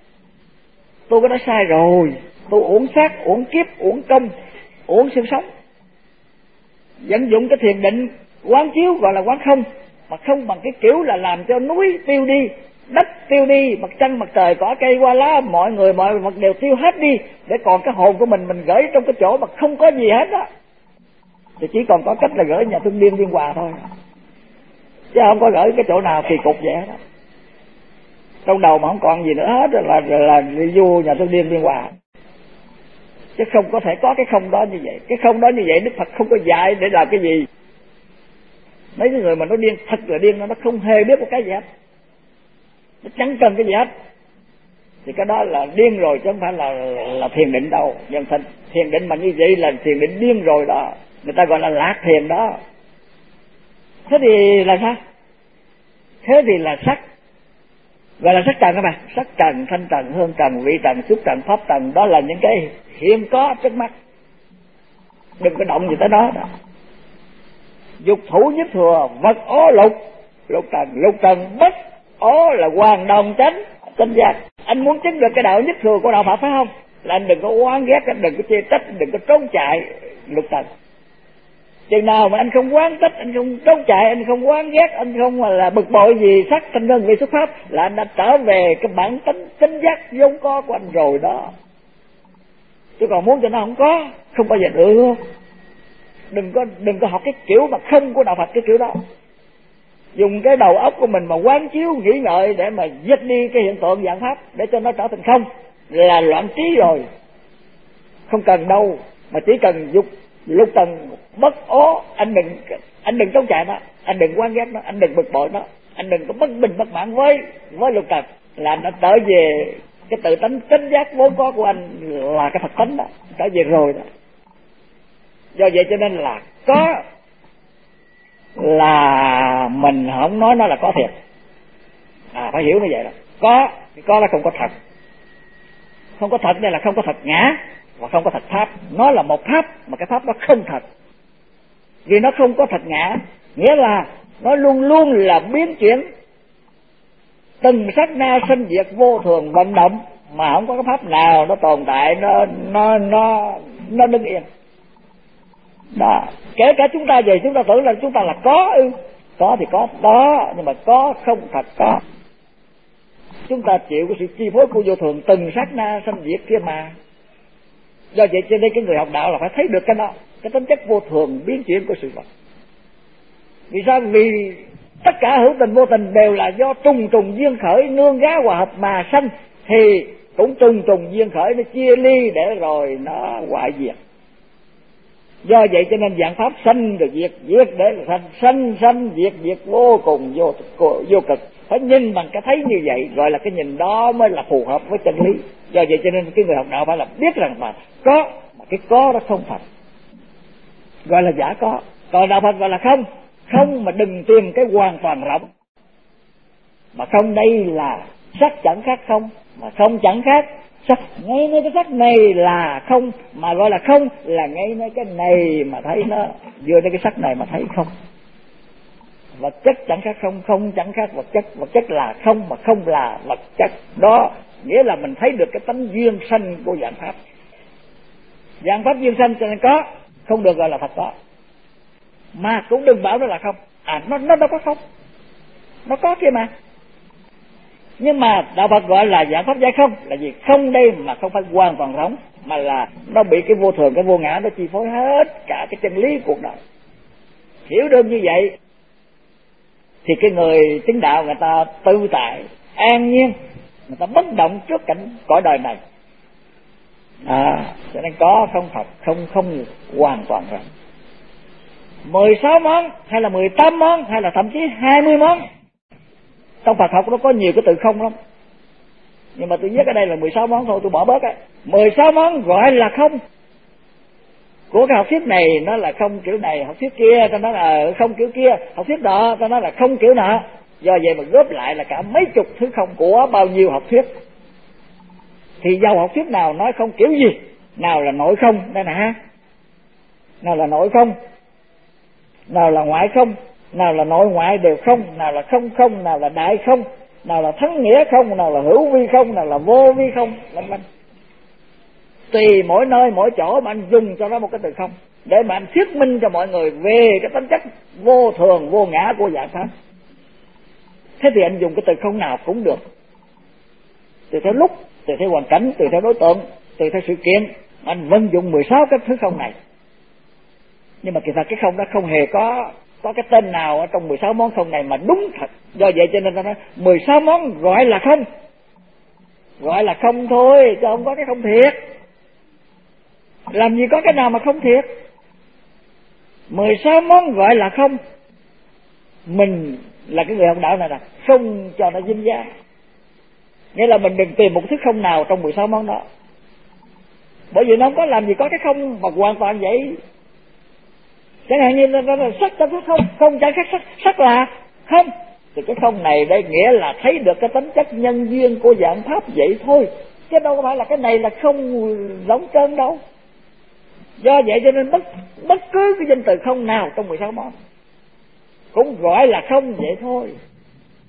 Tu cái đó sai rồi, tu uổng xác, uổng kiếp, uổng công, uổng sự sống. Vận dụng cái thiền định quán chiếu gọi là quán không, mà không bằng cái kiểu là làm cho núi tiêu đi, đất tiêu đi, mặt trăng mặt trời cỏ cây hoa lá mọi người mọi vật đều tiêu hết đi, để còn cái hồn của mình mình gửi trong cái chỗ mà không có gì hết á, thì chỉ còn có cách là gửi nhà thương điên Biên Hòa thôi, chứ không có gửi cái chỗ nào kỳ cục vậy đó. Trong đầu mà không còn gì nữa hết là là, là đi vô nhà thương điên Biên Hòa, chứ không có thể có cái không đó như vậy. Cái không đó như vậy Đức Phật không có dạy để làm cái gì. Mấy cái người mà nó điên thật là điên, nó không hề biết một cái gì hết, nó chẳng cần cái gì hết, thì cái đó là điên rồi chứ không phải là là thiền định đâu. Nhưng thiền, thiền định mà như vậy là thiền định điên rồi đó, người ta gọi là lạc thiền đó. Thế thì là sao? Thế thì là sắc, gọi là sắc trần các bạn. Sắc trần, thanh trần, hương trần, vị trần, xúc trần, pháp trần, đó là những cái hiện có trước mắt, đừng có động gì tới nó đó. Dục thủ nhất thừa, vật ố lục, lục trần, lục trần bất ố là hoàn đồng chánh chánh giác. Anh muốn chứng được cái đạo nhất thừa của đạo Phật phải không? là anh đừng có oán ghét, anh đừng có chê trách, anh đừng có trốn chạy lục trần. Chừng nào mà anh không oán trách, anh không trốn chạy, anh không oán ghét, anh không là bực bội gì sắc thanh ngân vị xuất pháp, là anh đã trở về cái bản tính tính giác vốn có của anh rồi đó. Chứ còn muốn cho nó không có, không bao giờ được. Đừng có đừng có học cái kiểu mà không của đạo Phật cái kiểu đó. Dùng cái đầu óc của mình mà quán chiếu nghĩ ngợi để mà giết đi cái hiện tượng dạng pháp để cho nó trở thành không, là loạn trí rồi. Không cần đâu, mà chỉ cần dục lục trần bất ố, anh đừng anh đừng trốn chạy nó, anh đừng quan ghét nó, anh đừng bực bội nó, anh đừng có bất bình bất mãn với với lục trần, là anh đã trở về cái tự tánh tính giác vốn có của anh, là cái Phật tánh đó, trở về rồi đó. Do vậy cho nên là có là mình không nói nó là có thiệt, à phải hiểu như vậy đó. Có thì có là không có thật, không có thật đây là không có thật ngã và không có thật pháp. Nó là một pháp mà cái pháp đó không thật, vì nó không có thật ngã, nghĩa là nó luôn luôn là biến chuyển, từng sát na sinh diệt vô thường vận động, mà không có cái pháp nào nó tồn tại, nó nó nó nó đứng yên đó. Kể cả chúng ta về chúng ta tưởng là chúng ta là có ư, có thì có đó, nhưng mà có không thật có. Chúng ta chịu cái sự chi phối của vô thường từng sát na sinh diệt kia mà. Do vậy cho nên cái người học đạo là phải thấy được cái đó, cái tính chất vô thường biến chuyển của sự vật. Vì sao? Vì tất cả hữu tình vô tình đều là do trùng trùng duyên khởi nương gá hòa hợp mà sanh, thì cũng trùng trùng duyên khởi nó chia ly để rồi nó hoại diệt. Do vậy cho nên dạng pháp sanh được diệt, diệt để là sanh, sanh sanh diệt diệt vô cùng vô, vô cực. Phải nhìn bằng cái thấy như vậy, gọi là cái nhìn đó mới là phù hợp với chân lý. Do vậy cho nên cái người học đạo phải là biết rằng mà có, mà cái có đó không thật, gọi là giả có. Còn đạo Phật gọi là không, không mà đừng tìm cái hoàn toàn rộng. Mà không đây là sắc chẳng khác không, mà không chẳng khác sắc. Ngay nơi cái sắc này là không, mà gọi là không là ngay nơi cái này mà thấy nó, vừa nơi cái sắc này mà thấy không. Vật chất chẳng khác không, không chẳng khác vật chất. Vật chất là không mà không là vật chất. Đó nghĩa là mình thấy được cái tánh duyên sanh của dạng pháp. Dạng pháp duyên sanh cho nên có, không được gọi là Phật có. Mà cũng đừng bảo nó là không. À nó nó đâu có không, nó có kia mà. Nhưng mà đạo Phật gọi là dạng pháp giải không là gì? Không đây mà không phải hoàn toàn rỗng, mà là nó bị cái vô thường, cái vô ngã nó chi phối hết cả cái chân lý cuộc đời. Hiểu được như vậy thì cái người chứng đạo người ta tự tại, an nhiên, người ta bất động trước cảnh cõi đời này. À, cho nên có không thật, không không hoàn toàn rỗng. mười sáu món hay là mười tám món hay là thậm chí hai mươi món. Trong Phật học nó có nhiều cái từ không lắm, nhưng mà tôi viết ở đây là mười sáu món thôi, tôi bỏ bớt á. mười sáu món gọi là không của cái học thuyết này, nó là không kiểu này, học thuyết kia ta nói là không kiểu kia, học thuyết đó ta nói là không kiểu nọ. Do vậy mà góp lại là cả mấy chục thứ không của bao nhiêu học thuyết. Thì dầu học thuyết nào nói không kiểu gì, nào là nội không đây nè ha, nào là nội không, nào là ngoại không, nào là nội ngoại đều không, nào là không không, nào là đại không, nào là thắng nghĩa không, nào là hữu vi không, nào là vô vi không, vân vân. Tùy mỗi nơi mỗi chỗ mà anh dùng cho nó một cái từ không, để mà anh thuyết minh cho mọi người về cái tính chất vô thường vô ngã của dạng pháp. Thế thì anh dùng cái từ không nào cũng được, tùy theo lúc, tùy theo hoàn cảnh, tùy theo đối tượng, tùy theo sự kiện, anh vẫn dùng mười sáu cái thứ không này. Nhưng mà kỳ thật cái không đó không hề có có cái tên nào ở trong mười sáu món không này mà đúng thật. Do vậy cho nên ta nói mười sáu món gọi là không, gọi là không thôi, chứ không có cái không thiệt. Làm gì có cái nào mà không thiệt. mười sáu món gọi là không. Mình là cái người học đạo này là không cho nó dính dáng. Nghĩa là mình đừng tìm một thứ không nào trong mười sáu món đó, bởi vì nó không có làm gì có cái không mà hoàn toàn vậy. Chẳng hạn như nó là sắc chẳng khác không, không chẳng khác sắc, sắc là không. Thì cái không này đây nghĩa là thấy được cái tính chất nhân duyên của dạng pháp vậy thôi, chứ đâu có phải là cái này là không giống trơn đâu. Do vậy cho nên bất bất cứ cái danh từ không nào trong mười sáu món cũng gọi là không vậy thôi.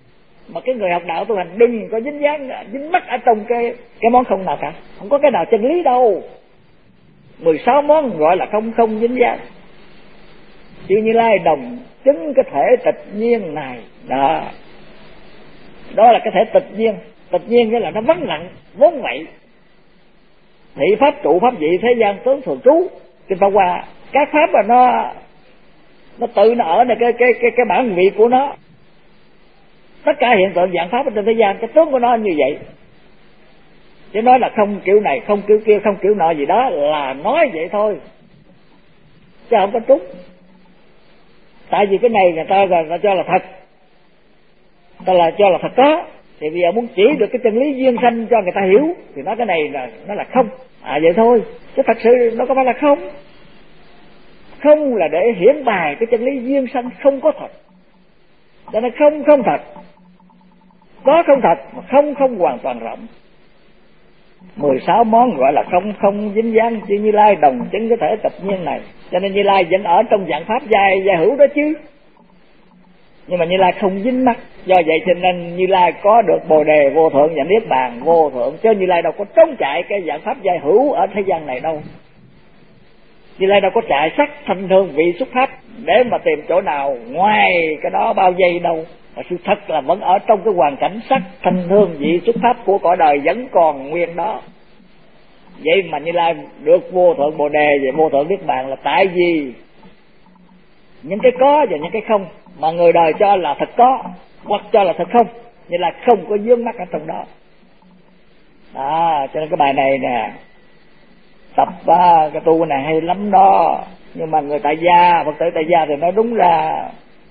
Mà cái người học đạo tu hành đừng có dính dáng dính mắc ở trong cái cái món không nào cả, không có cái nào chân lý đâu. Mười sáu món gọi là không không dính dáng. Chư Như Lai đồng chứng cái thể tịch nhiên này đó, đó là cái thể tịch nhiên. Tịch nhiên nghĩa là nó vắng lặng vốn vậy. Thị pháp trụ pháp vị thế gian tướng thường trú. Kinh Pháp Hoa các pháp mà nó nó tự nó ở này cái cái cái cái bản vị của nó. Tất cả hiện tượng dạng pháp ở trên thế gian cái tướng của nó như vậy. Chứ nói là không kiểu này, không kiểu kia, không kiểu nọ gì đó là nói vậy thôi, chứ không có trúng. Tại vì cái này người ta, người ta cho là thật, người ta là cho là thật có. Thì bây giờ muốn chỉ được cái chân lý duyên sanh cho người ta hiểu thì nói cái này là nó là không. À vậy thôi, chứ thật sự nó có phải là không. Không là để hiển bày cái chân lý duyên sanh không có thật. Cho nên không không thật, có không thật, mà không không hoàn toàn rộng. Mười sáu món gọi là không không dính dáng. Chư Như Lai đồng chứng cái thể tịch nhiên này. Cho nên Như Lai vẫn ở trong dạng pháp giai giai hữu đó chứ. Nhưng mà Như Lai không dính mắc. Do vậy cho nên Như Lai có được Bồ Đề vô thượng và Niết Bàn vô thượng. Chứ Như Lai đâu có trốn chạy cái dạng pháp giai hữu ở thế gian này đâu. Như Lai đâu có chạy sắc thanh hương vị xúc pháp để mà tìm chỗ nào ngoài cái đó bao giây đâu. Mà sự thật là vẫn ở trong cái hoàn cảnh sắc thanh hương vị xúc pháp của cõi đời vẫn còn nguyên đó. Vậy mà Như Lai được vô thượng Bồ Đề và vô thượng Niết Bàn là tại vì những cái có và những cái không mà người đời cho là thật có hoặc cho là thật không, Như Lai không có vướng mắc ở trong đó. Đó, cho nên cái bài này nè, tập à, cái tu này hay lắm đó. Nhưng mà người tại gia, Phật tử tại gia thì nói đúng là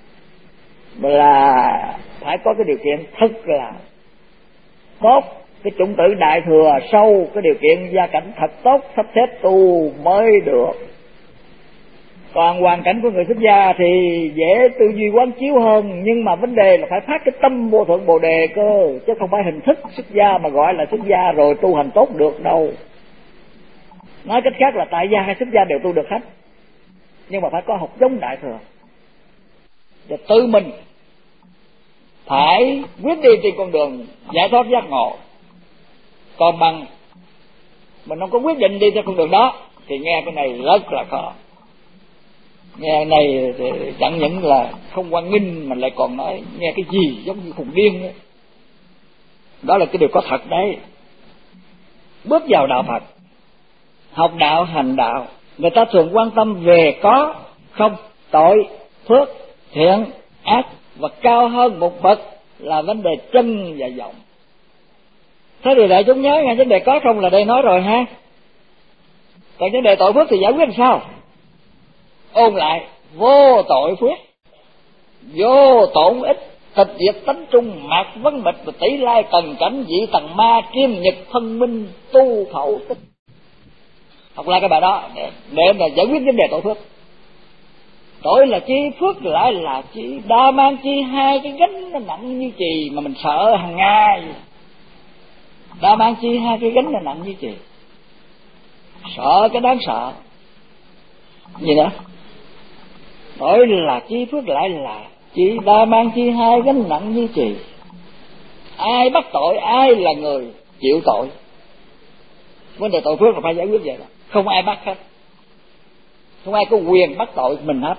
là phải có cái điều kiện thật là tốt, cái chủng tử đại thừa sâu, cái điều kiện gia cảnh thật tốt sắp xếp tu mới được. Còn hoàn cảnh của người xuất gia thì dễ tư duy quán chiếu hơn, nhưng mà vấn đề là phải phát cái tâm vô thượng Bồ Đề cơ, chứ không phải hình thức xuất gia mà gọi là xuất gia rồi tu hành tốt được đâu. Nói cách khác là tại gia hay xuất gia đều tu được hết, nhưng mà phải có học giống đại thừa. Và tự mình phải quyết đi trên con đường giải thoát giác ngộ. Còn bằng mình không có quyết định đi theo con đường đó thì nghe cái này rất là khó. Nghe cái này thì chẳng những là không quan nghinh mà lại còn nói nghe cái gì giống như khùng điên ấy. Đó là cái điều có thật đấy. Bước vào đạo Phật, học đạo hành đạo, người ta thường quan tâm về có không, tội phước thiện ác, và cao hơn một bậc là vấn đề chân và vọng. Thế thì đại chúng nhớ nghe, vấn đề có không là đây nói rồi ha. Còn vấn đề tội phước thì giải quyết làm sao? Ôn lại, vô tội phước, vô tổn ích, tịch diệt tánh trung, mạc vấn mịch, và tỷ lai cần cảnh dị tầng ma, kim nhật phân minh, tu khẩu tích. Học lại cái bài đó để, để mà giải quyết vấn đề tội phước. Tội là chi, phước lại là chi, đa mang chi, hai cái gánh nó nặng như chì mà mình sợ hàng ngày. Đa mang chi, hai cái gánh nó nặng như chì, sợ cái đáng sợ. Gì nữa? Tội là chi, phước lại là chi, đa mang chi, hai gánh nặng như chì. Ai bắt tội, ai là người chịu tội. Vấn đề tội phước là phải giải quyết vậy đó. Không ai bắt hết, không ai có quyền bắt tội mình hết,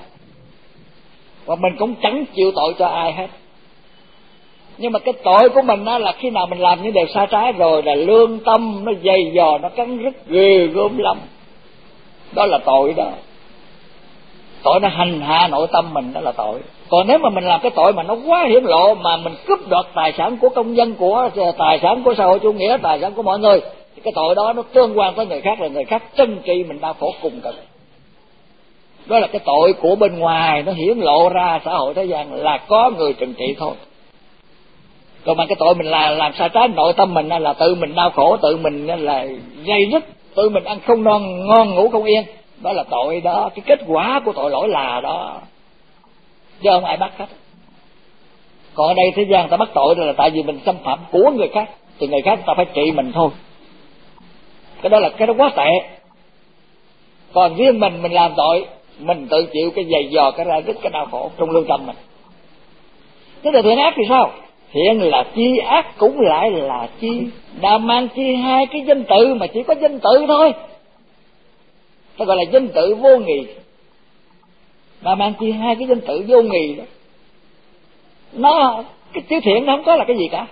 và mình cũng chẳng chịu tội cho ai hết. Nhưng mà cái tội của mình đó là khi nào mình làm những điều sai trái rồi là lương tâm nó dày dò, nó cắn rứt ghê gớm lắm. Đó là tội đó. Tội nó hành hạ nội tâm mình, đó là tội. Còn nếu mà mình làm cái tội mà nó quá hiển lộ, mà mình cướp đoạt tài sản của công dân, của tài sản của xã hội chủ nghĩa, tài sản của mọi người, thì cái tội đó nó tương quan tới người khác, là người khác trân trị mình đau khổ cùng cực. Đó là cái tội của bên ngoài, nó hiển lộ ra xã hội thế gian là có người trừng trị thôi. Còn mà cái tội mình là làm sai trái nội tâm mình là tự mình đau khổ, tự mình là dây dứt, tự mình ăn không ngon, ngon ngủ không yên. Đó là tội đó, cái kết quả của tội lỗi là đó, chứ không ai bắt hết. Còn ở đây thế gian ta bắt tội là tại vì mình xâm phạm của người khác, thì người khác ta phải trị mình thôi. Cái đó là cái đó quá tệ. Còn riêng mình mình làm tội, mình tự chịu cái dày dò, cái ra rứt, cái đau khổ trong lương tâm mình. Thế là thiện ác thì sao? thiện là chi, ác cũng lại là chi. Đã mang chi hai cái danh tự mà chỉ có danh tự thôi, ta gọi là danh tự vô nghị. Đã mang chi hai cái danh tự vô nghị đó. Nó cái chữ thiện nó không có là cái gì cả,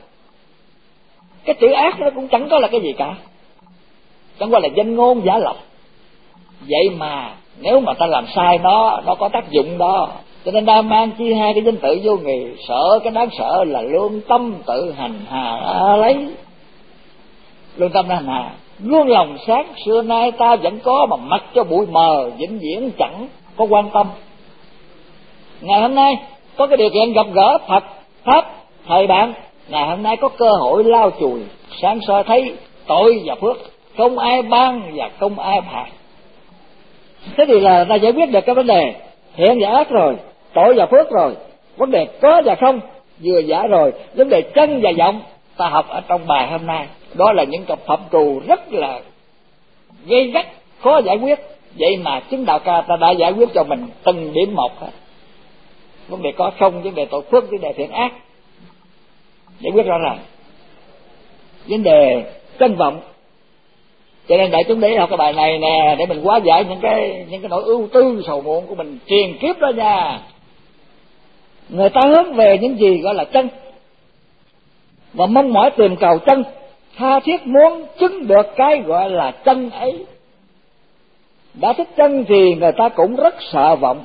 cái chữ ác nó cũng chẳng có là cái gì cả, chẳng qua là danh ngôn giả lọc. Vậy mà nếu mà ta làm sai nó, nó có tác dụng đó. Cho nên đa mang chi hai cái danh tự vô nghị. Sợ cái đáng sợ là lương tâm tự hành hạ lấy. Lương tâm hành hạ, gương lòng sáng xưa nay ta vẫn có, mà mặc cho bụi mờ vĩnh viễn chẳng có quan tâm. Ngày hôm nay có cái điều kiện gặp gỡ Phật Pháp thầy bạn, ngày hôm nay có cơ hội lau chùi sáng soi thấy tội và phước, không ai ban và không ai phạt. Thế thì là ta giải quyết được cái vấn đề thiện và ác rồi, tội và phước rồi, vấn đề có và không vừa giải rồi, vấn đề chân và vọng ta học ở trong bài hôm nay. Đó là những cặp phẩm trù rất là gây gắt, khó giải quyết. Vậy mà chứng đạo ca ta đã giải quyết cho mình từng điểm một hết. Vấn đề có không, vấn đề tội phước, vấn đề thiện ác giải quyết rõ ràng. Vấn đề chân vọng. Cho nên đại chúng để học cái bài này nè, để mình hóa giải những cái những cái nỗi ưu tư sầu muộn của mình truyền kiếp đó nha. Người ta hướng về những gì gọi là chân, và mong mỏi tìm cầu chân, tha thiết muốn chứng được cái gọi là chân ấy. Đã thích chân thì người ta cũng rất sợ vọng.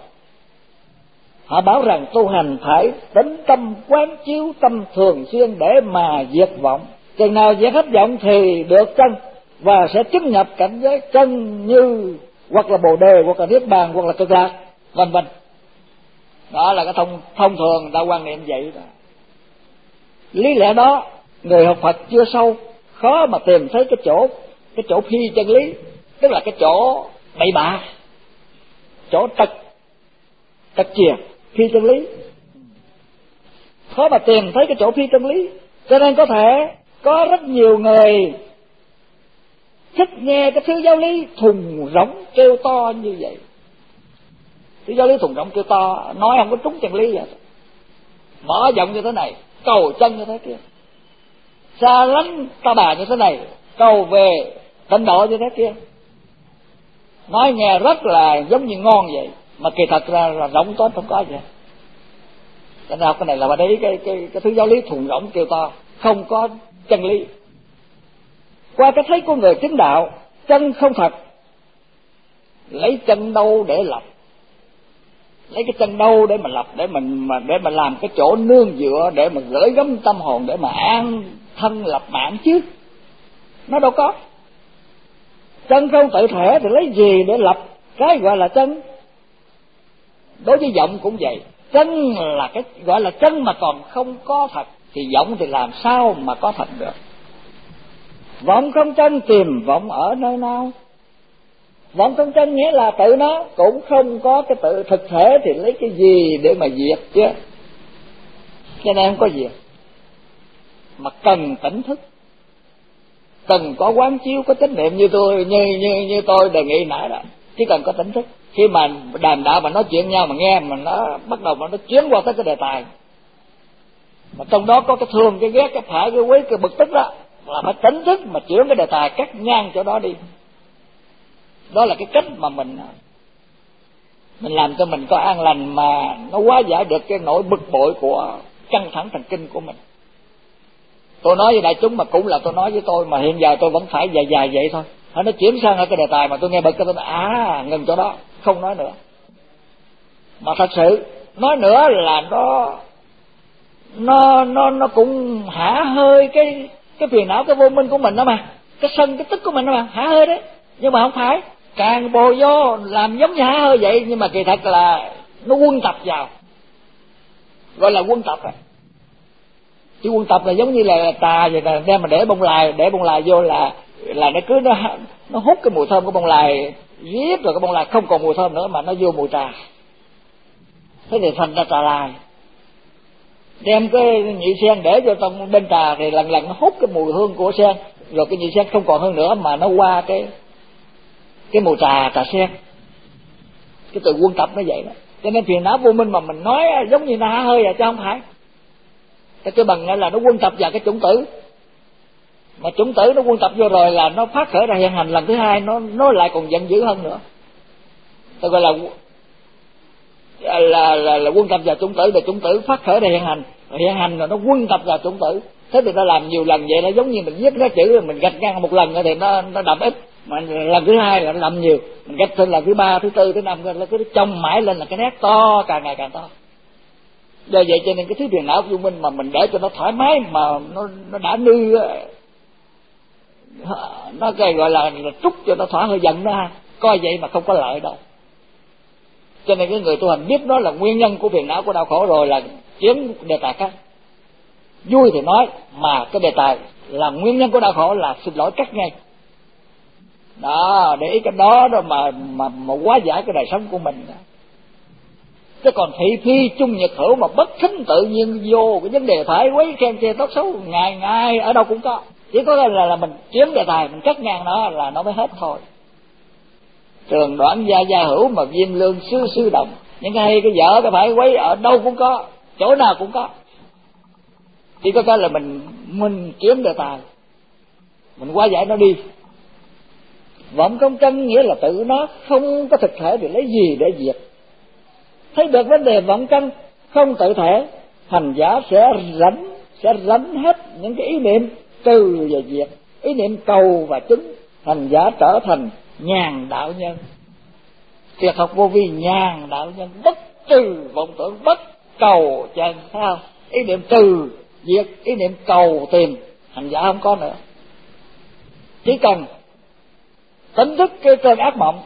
Họ bảo rằng tu hành phải tính tâm quán chiếu tâm thường xuyên để mà diệt vọng. Chừng nào diệt hết vọng thì được chân, và sẽ chứng nhập cảnh giới chân như hoặc là Bồ Đề, hoặc là Niết Bàn, hoặc là Cực Lạc, vân vân. Đó là cái thông thông thường ta quan niệm vậy đó. Lý lẽ đó người học Phật chưa sâu khó mà tìm thấy cái chỗ cái chỗ phi chân lý, tức là cái chỗ bậy bạ, chỗ tật tật chìa phi chân lý, khó mà tìm thấy cái chỗ phi chân lý. Cho nên có thể có rất nhiều người thích nghe cái thứ giáo lý thùng rỗng kêu to như vậy. Thứ giáo lý thùng rỗng kêu to, nói không có trúng chân lý vậy, mở giọng như thế này, cầu chân như thế kia, xa lánh ta bà như thế này, cầu về tịnh độ như thế kia. Nói nghe rất là giống như ngon vậy, mà kỳ thật ra là rỗng tốt không có gì. Cho nên học cái này là mà để ý cái, cái, cái thứ giáo lý thùng rỗng kêu to, không có chân lý. Qua cái thấy của người chứng đạo, chân không thật, lấy chân đâu để lập, lấy cái chân đâu để mà lập, để mình mà để mà làm cái chỗ nương dựa, để mà gửi gắm tâm hồn, để mà an thân lập mạng chứ. Nó đâu có. Chân không tự thể thì lấy gì để lập cái gọi là chân? Đối với vọng cũng vậy. Chân là cái gọi là chân mà còn không có thật, thì vọng thì làm sao mà có thật được? Vọng không chân tìm vọng ở nơi nào? Vọng không chân nghĩa là tự nó cũng không có cái tự thực thể, thì lấy cái gì để mà diệt chứ? Cho nên không có diệt, mà cần tỉnh thức, cần có quán chiếu, có chánh niệm như tôi như như như tôi đề nghị nãy đó. Chỉ cần có tỉnh thức, khi mà đàm đạo mà nói chuyện nhau mà nghe, mà nó bắt đầu mà nó chuyển qua tới cái đề tài, mà trong đó có cái thương, cái ghét, cái phải, cái quý, cái bực tức đó, là phải tỉnh thức mà chuyển cái đề tài cắt ngang chỗ đó đi. Đó là cái cách mà mình mình làm cho mình có an lành, mà nó hóa giải được cái nỗi bực bội của căng thẳng thần kinh của mình. Tôi nói với đại chúng mà cũng là tôi nói với tôi, mà hiện giờ tôi vẫn phải dài dài vậy thôi. Nó chuyển sang ở cái đề tài mà tôi nghe bực, tôi nói à ngừng chỗ đó, không nói nữa. Mà thật sự nói nữa là nó nó nó nó cũng hả hơi cái cái phiền não, cái vô minh của mình đó mà, cái sân, cái tức của mình đó mà, hả hơi đấy. Nhưng mà không phải, càng bồ vô làm giống như hả hơi vậy, nhưng mà kỳ thật là nó quân tập vào, gọi là quân tập à. Chứ quân tập là giống như là tà vậy, là đem mà để bông lai, để bông lai vô là là nó cứ nó nó hút cái mùi thơm của bông lai, riết rồi cái bông lai không còn mùi thơm nữa mà nó vô mùi trà. Thế thì thành ra trà lai. Đem cái nhị sen để vô trong bên trà thì lần lần nó hút cái mùi hương của sen, rồi cái nhị sen không còn hương nữa mà nó qua cái cái mùi trà trà sen. Cái từ quân tập nó vậy đó. Cho nên phiền não vô minh mà mình nói giống như nó hả hơi à, chứ không phải. Cái cái bằng là nó quân tập vào cái chủng tử, mà chủng tử nó quân tập vô rồi là nó phát khởi ra hiện hành lần thứ hai, nó nó lại còn giận dữ hơn nữa. Tôi gọi là là là, là quân tập vào chủng tử, là chủng tử phát khởi ra hiện hành, hiện hành là nó quân tập vào chủng tử. Thế thì nó làm nhiều lần vậy, nó giống như mình viết cái chữ mình gạch ngang một lần thì nó nó đậm ít, mà lần thứ hai là nó đậm nhiều, mình gạch thêm lần thứ ba, thứ tư, thứ năm là cứ trông mãi lên là cái nét to, càng ngày càng to. Do vậy cho nên cái thứ phiền não của mình mà mình để cho nó thoải mái mà nó nó đã nư, nó cái gọi là, là trút cho nó thỏa hơi giận đó ha, coi vậy mà không có lợi đâu. Cho nên cái người tu hành biết đó là nguyên nhân của phiền não, của đau khổ rồi là chuyển đề tài khác. Vui thì nói, mà cái đề tài là nguyên nhân của đau khổ là xin lỗi cắt ngay. Đó, để ý cái đó đó mà mà mà hóa giải cái đời sống của mình đó. Chứ còn thị phi chung nhật hữu mà bất thính tự nhiên vô cái vấn đề phải quấy khen chê tốt xấu ngày ngày ở đâu cũng có. Chỉ có là là mình chuyển đề tài, mình cắt ngang nó là nó mới hết thôi. Trường đoạn gia gia hữu mà viêm lương sư sư động, những cái hay cái vợ cái phải quấy ở đâu cũng có, chỗ nào cũng có. Chỉ có cái là mình mình chuyển đề tài, mình hóa giải nó đi. Vọng công chân nghĩa là tự nó không có thực thể thì lấy gì để diệt. Thấy được vấn đề vọng chân không tự thể, hành giả sẽ rảnh sẽ rảnh hết những cái ý niệm trừ và diệt, ý niệm cầu và chứng. Hành giả trở thành nhàn đạo nhân, tuyệt học vô vi nhàn đạo nhân, bất trừ vọng tưởng, bất cầu chân, thấy không? Ý niệm trừ diệt, ý niệm cầu tìm, hành giả không có nữa. Chỉ cần tỉnh thức cái cơn ác mộng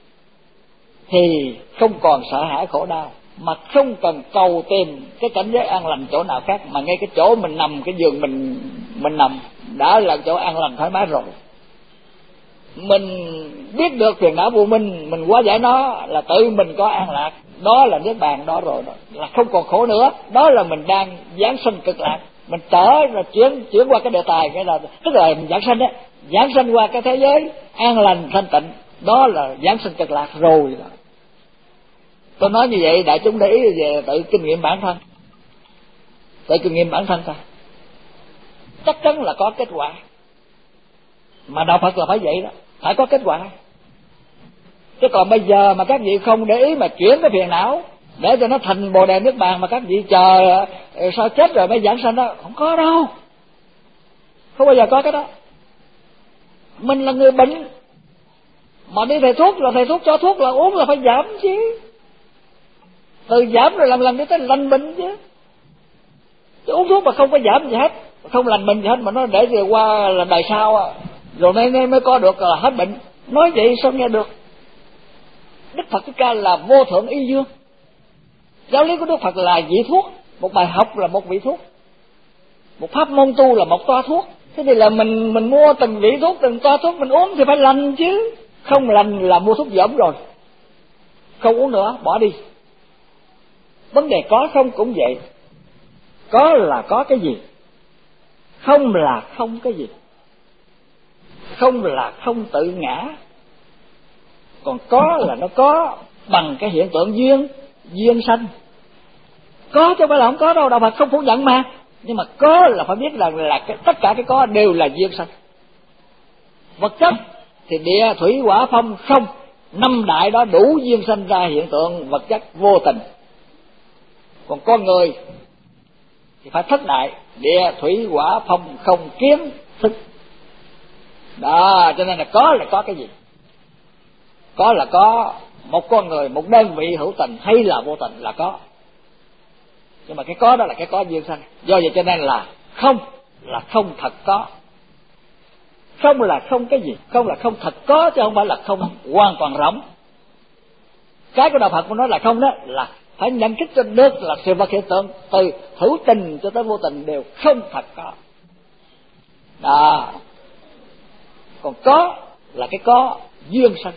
thì không còn sợ hãi khổ đau, mà không cần cầu tìm cái cảnh giới an lành chỗ nào khác, mà ngay cái chỗ mình nằm, cái giường mình mình nằm đã là chỗ an lành thoải mái rồi. Mình biết được phiền não vô minh, mình hóa giải nó là tự mình có an lạc, đó là niết bàn đó rồi, đó là không còn khổ nữa, đó là mình đang giáng sinh cực lạc. Mình trở rồi chuyển chuyển qua cái đề tài, cái là tức là mình giáng sinh đấy, giáng sinh qua cái thế giới an lành thanh tịnh, đó là giáng sinh cực lạc rồi đó. Tôi nói như vậy đại chúng để ý về tự kinh nghiệm bản thân, tự kinh nghiệm bản thân ta chắc chắn là có kết quả. Mà đạo Phật là phải vậy đó, phải có kết quả. Chứ còn bây giờ mà các vị không để ý mà chuyển cái phiền não để cho nó thành bồ đề niết bàn, mà các vị chờ sao chết rồi mới giảng sanh đó, không có đâu, không bao giờ có cái đó. Mình là người bệnh mà đi thầy thuốc là thầy thuốc cho thuốc là uống là phải giảm chứ, từ giảm rồi làm lần đi tới lành bệnh chứ. Chứ uống thuốc mà không có giảm gì hết, không lành bệnh gì hết, mà nó để về qua là đời sau rồi mới mới có được là hết bệnh. Nói vậy sao nghe được? Đức Phật Thích Ca là vô thượng y dương, giáo lý của Đức Phật là vị thuốc, một bài học là một vị thuốc, một pháp môn tu là một toa thuốc. Thế thì là mình mình mua từng vị thuốc, từng toa thuốc mình uống thì phải lành chứ, không lành là mua thuốc dởm rồi, không uống nữa, bỏ đi. Vấn đề có không cũng vậy, có là có cái gì, không là không cái gì. Không là không tự ngã, còn có là nó có bằng cái hiện tượng duyên, duyên sanh. Có chứ không phải là không có đâu, đạo Phật không phủ nhận mà. Nhưng mà có là phải biết rằng là, là cái, tất cả cái có đều là duyên sanh. Vật chất thì địa thủy hỏa phong không, năm đại đó đủ duyên sanh ra hiện tượng vật chất vô tình. Còn con người thì phải thất đại, địa thủy hỏa phong không kiến thức. Đó, cho nên là có là có cái gì? Có là có một con người, một đơn vị hữu tình hay là vô tình là có. Nhưng mà cái có đó là cái có duyên sanh. Do vậy cho nên là không là không thật có. Không là không cái gì? Không là không thật có, chứ không phải là không hoàn toàn rỗng. Cái của đạo Phật của nó là không đó, là phải nhận thức cho được là sự vật hiện tượng từ hữu tình cho tới vô tình đều không thật có. Đó. Còn có là cái có duyên sanh.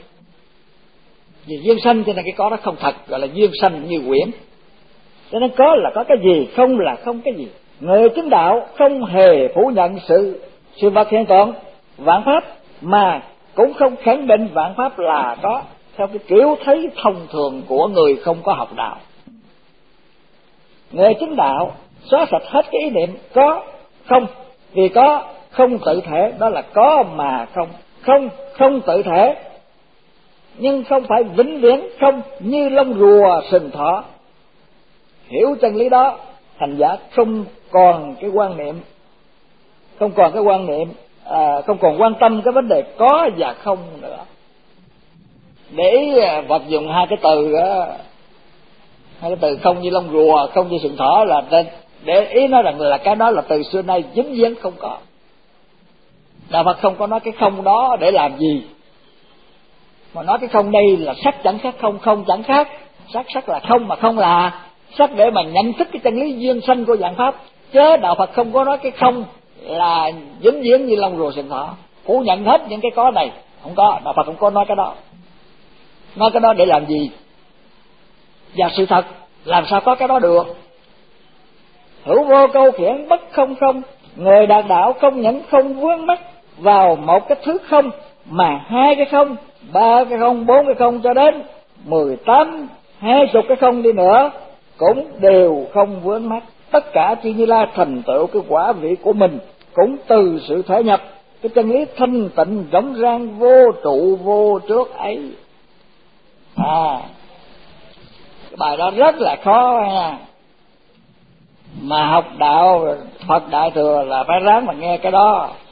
Vì duyên sanh cho nên cái có đó không thật, gọi là duyên sanh như quyển. Cho nên có là có cái gì, không là không cái gì. Người chứng đạo không hề phủ nhận sự sự vật hiện tượng vạn pháp, mà cũng không khẳng định vạn pháp là có theo cái kiểu thấy thông thường của người không có học đạo. Người chứng đạo xóa sạch hết cái ý niệm có không, vì có không tự thể, đó là có mà không, không không tự thể, nhưng không phải vĩnh viễn không như lông rùa sừng thỏ. Hiểu chân lý đó, hành giả không còn cái quan niệm, không còn cái quan niệm, à, không còn quan tâm cái vấn đề có và không nữa. Để vật dùng hai cái từ đó, hai cái từ không như lông rùa, không như sừng thỏ là để ý nói rằng là cái đó là từ xưa nay vĩnh viễn không có. Đạo Phật không có nói cái không đó để làm gì, mà nói cái không đây là sắc chẳng khác không, không chẳng khác sắc, sắc là không mà không là sắc, để mà nhận thức cái chân lý duyên sanh của dạng pháp. Chứ đạo Phật không có nói cái không là vĩnh viễn như lông rùa sừng thỏ, phủ nhận hết những cái có này. Không có, đạo Phật không có nói cái đó. Nói cái đó để làm gì? Và sự thật làm sao có cái đó được? Hữu vô câu khiển bất không không, người đạt đạo không nhẫn không vướng mắc vào một cái thứ không, mà hai cái không, ba cái không, bốn cái không, cho đến mười tám, hai chục cái không đi nữa cũng đều không vướng mắc. Tất cả chư Như Lai thành tựu cái quả vị của mình cũng từ sự thể nhập cái chân lý thanh tịnh rộng rang vô trụ vô trước ấy. À, cái bài đó rất là khó nha. Mà học đạo Phật Đại Thừa là phải ráng mà nghe cái đó.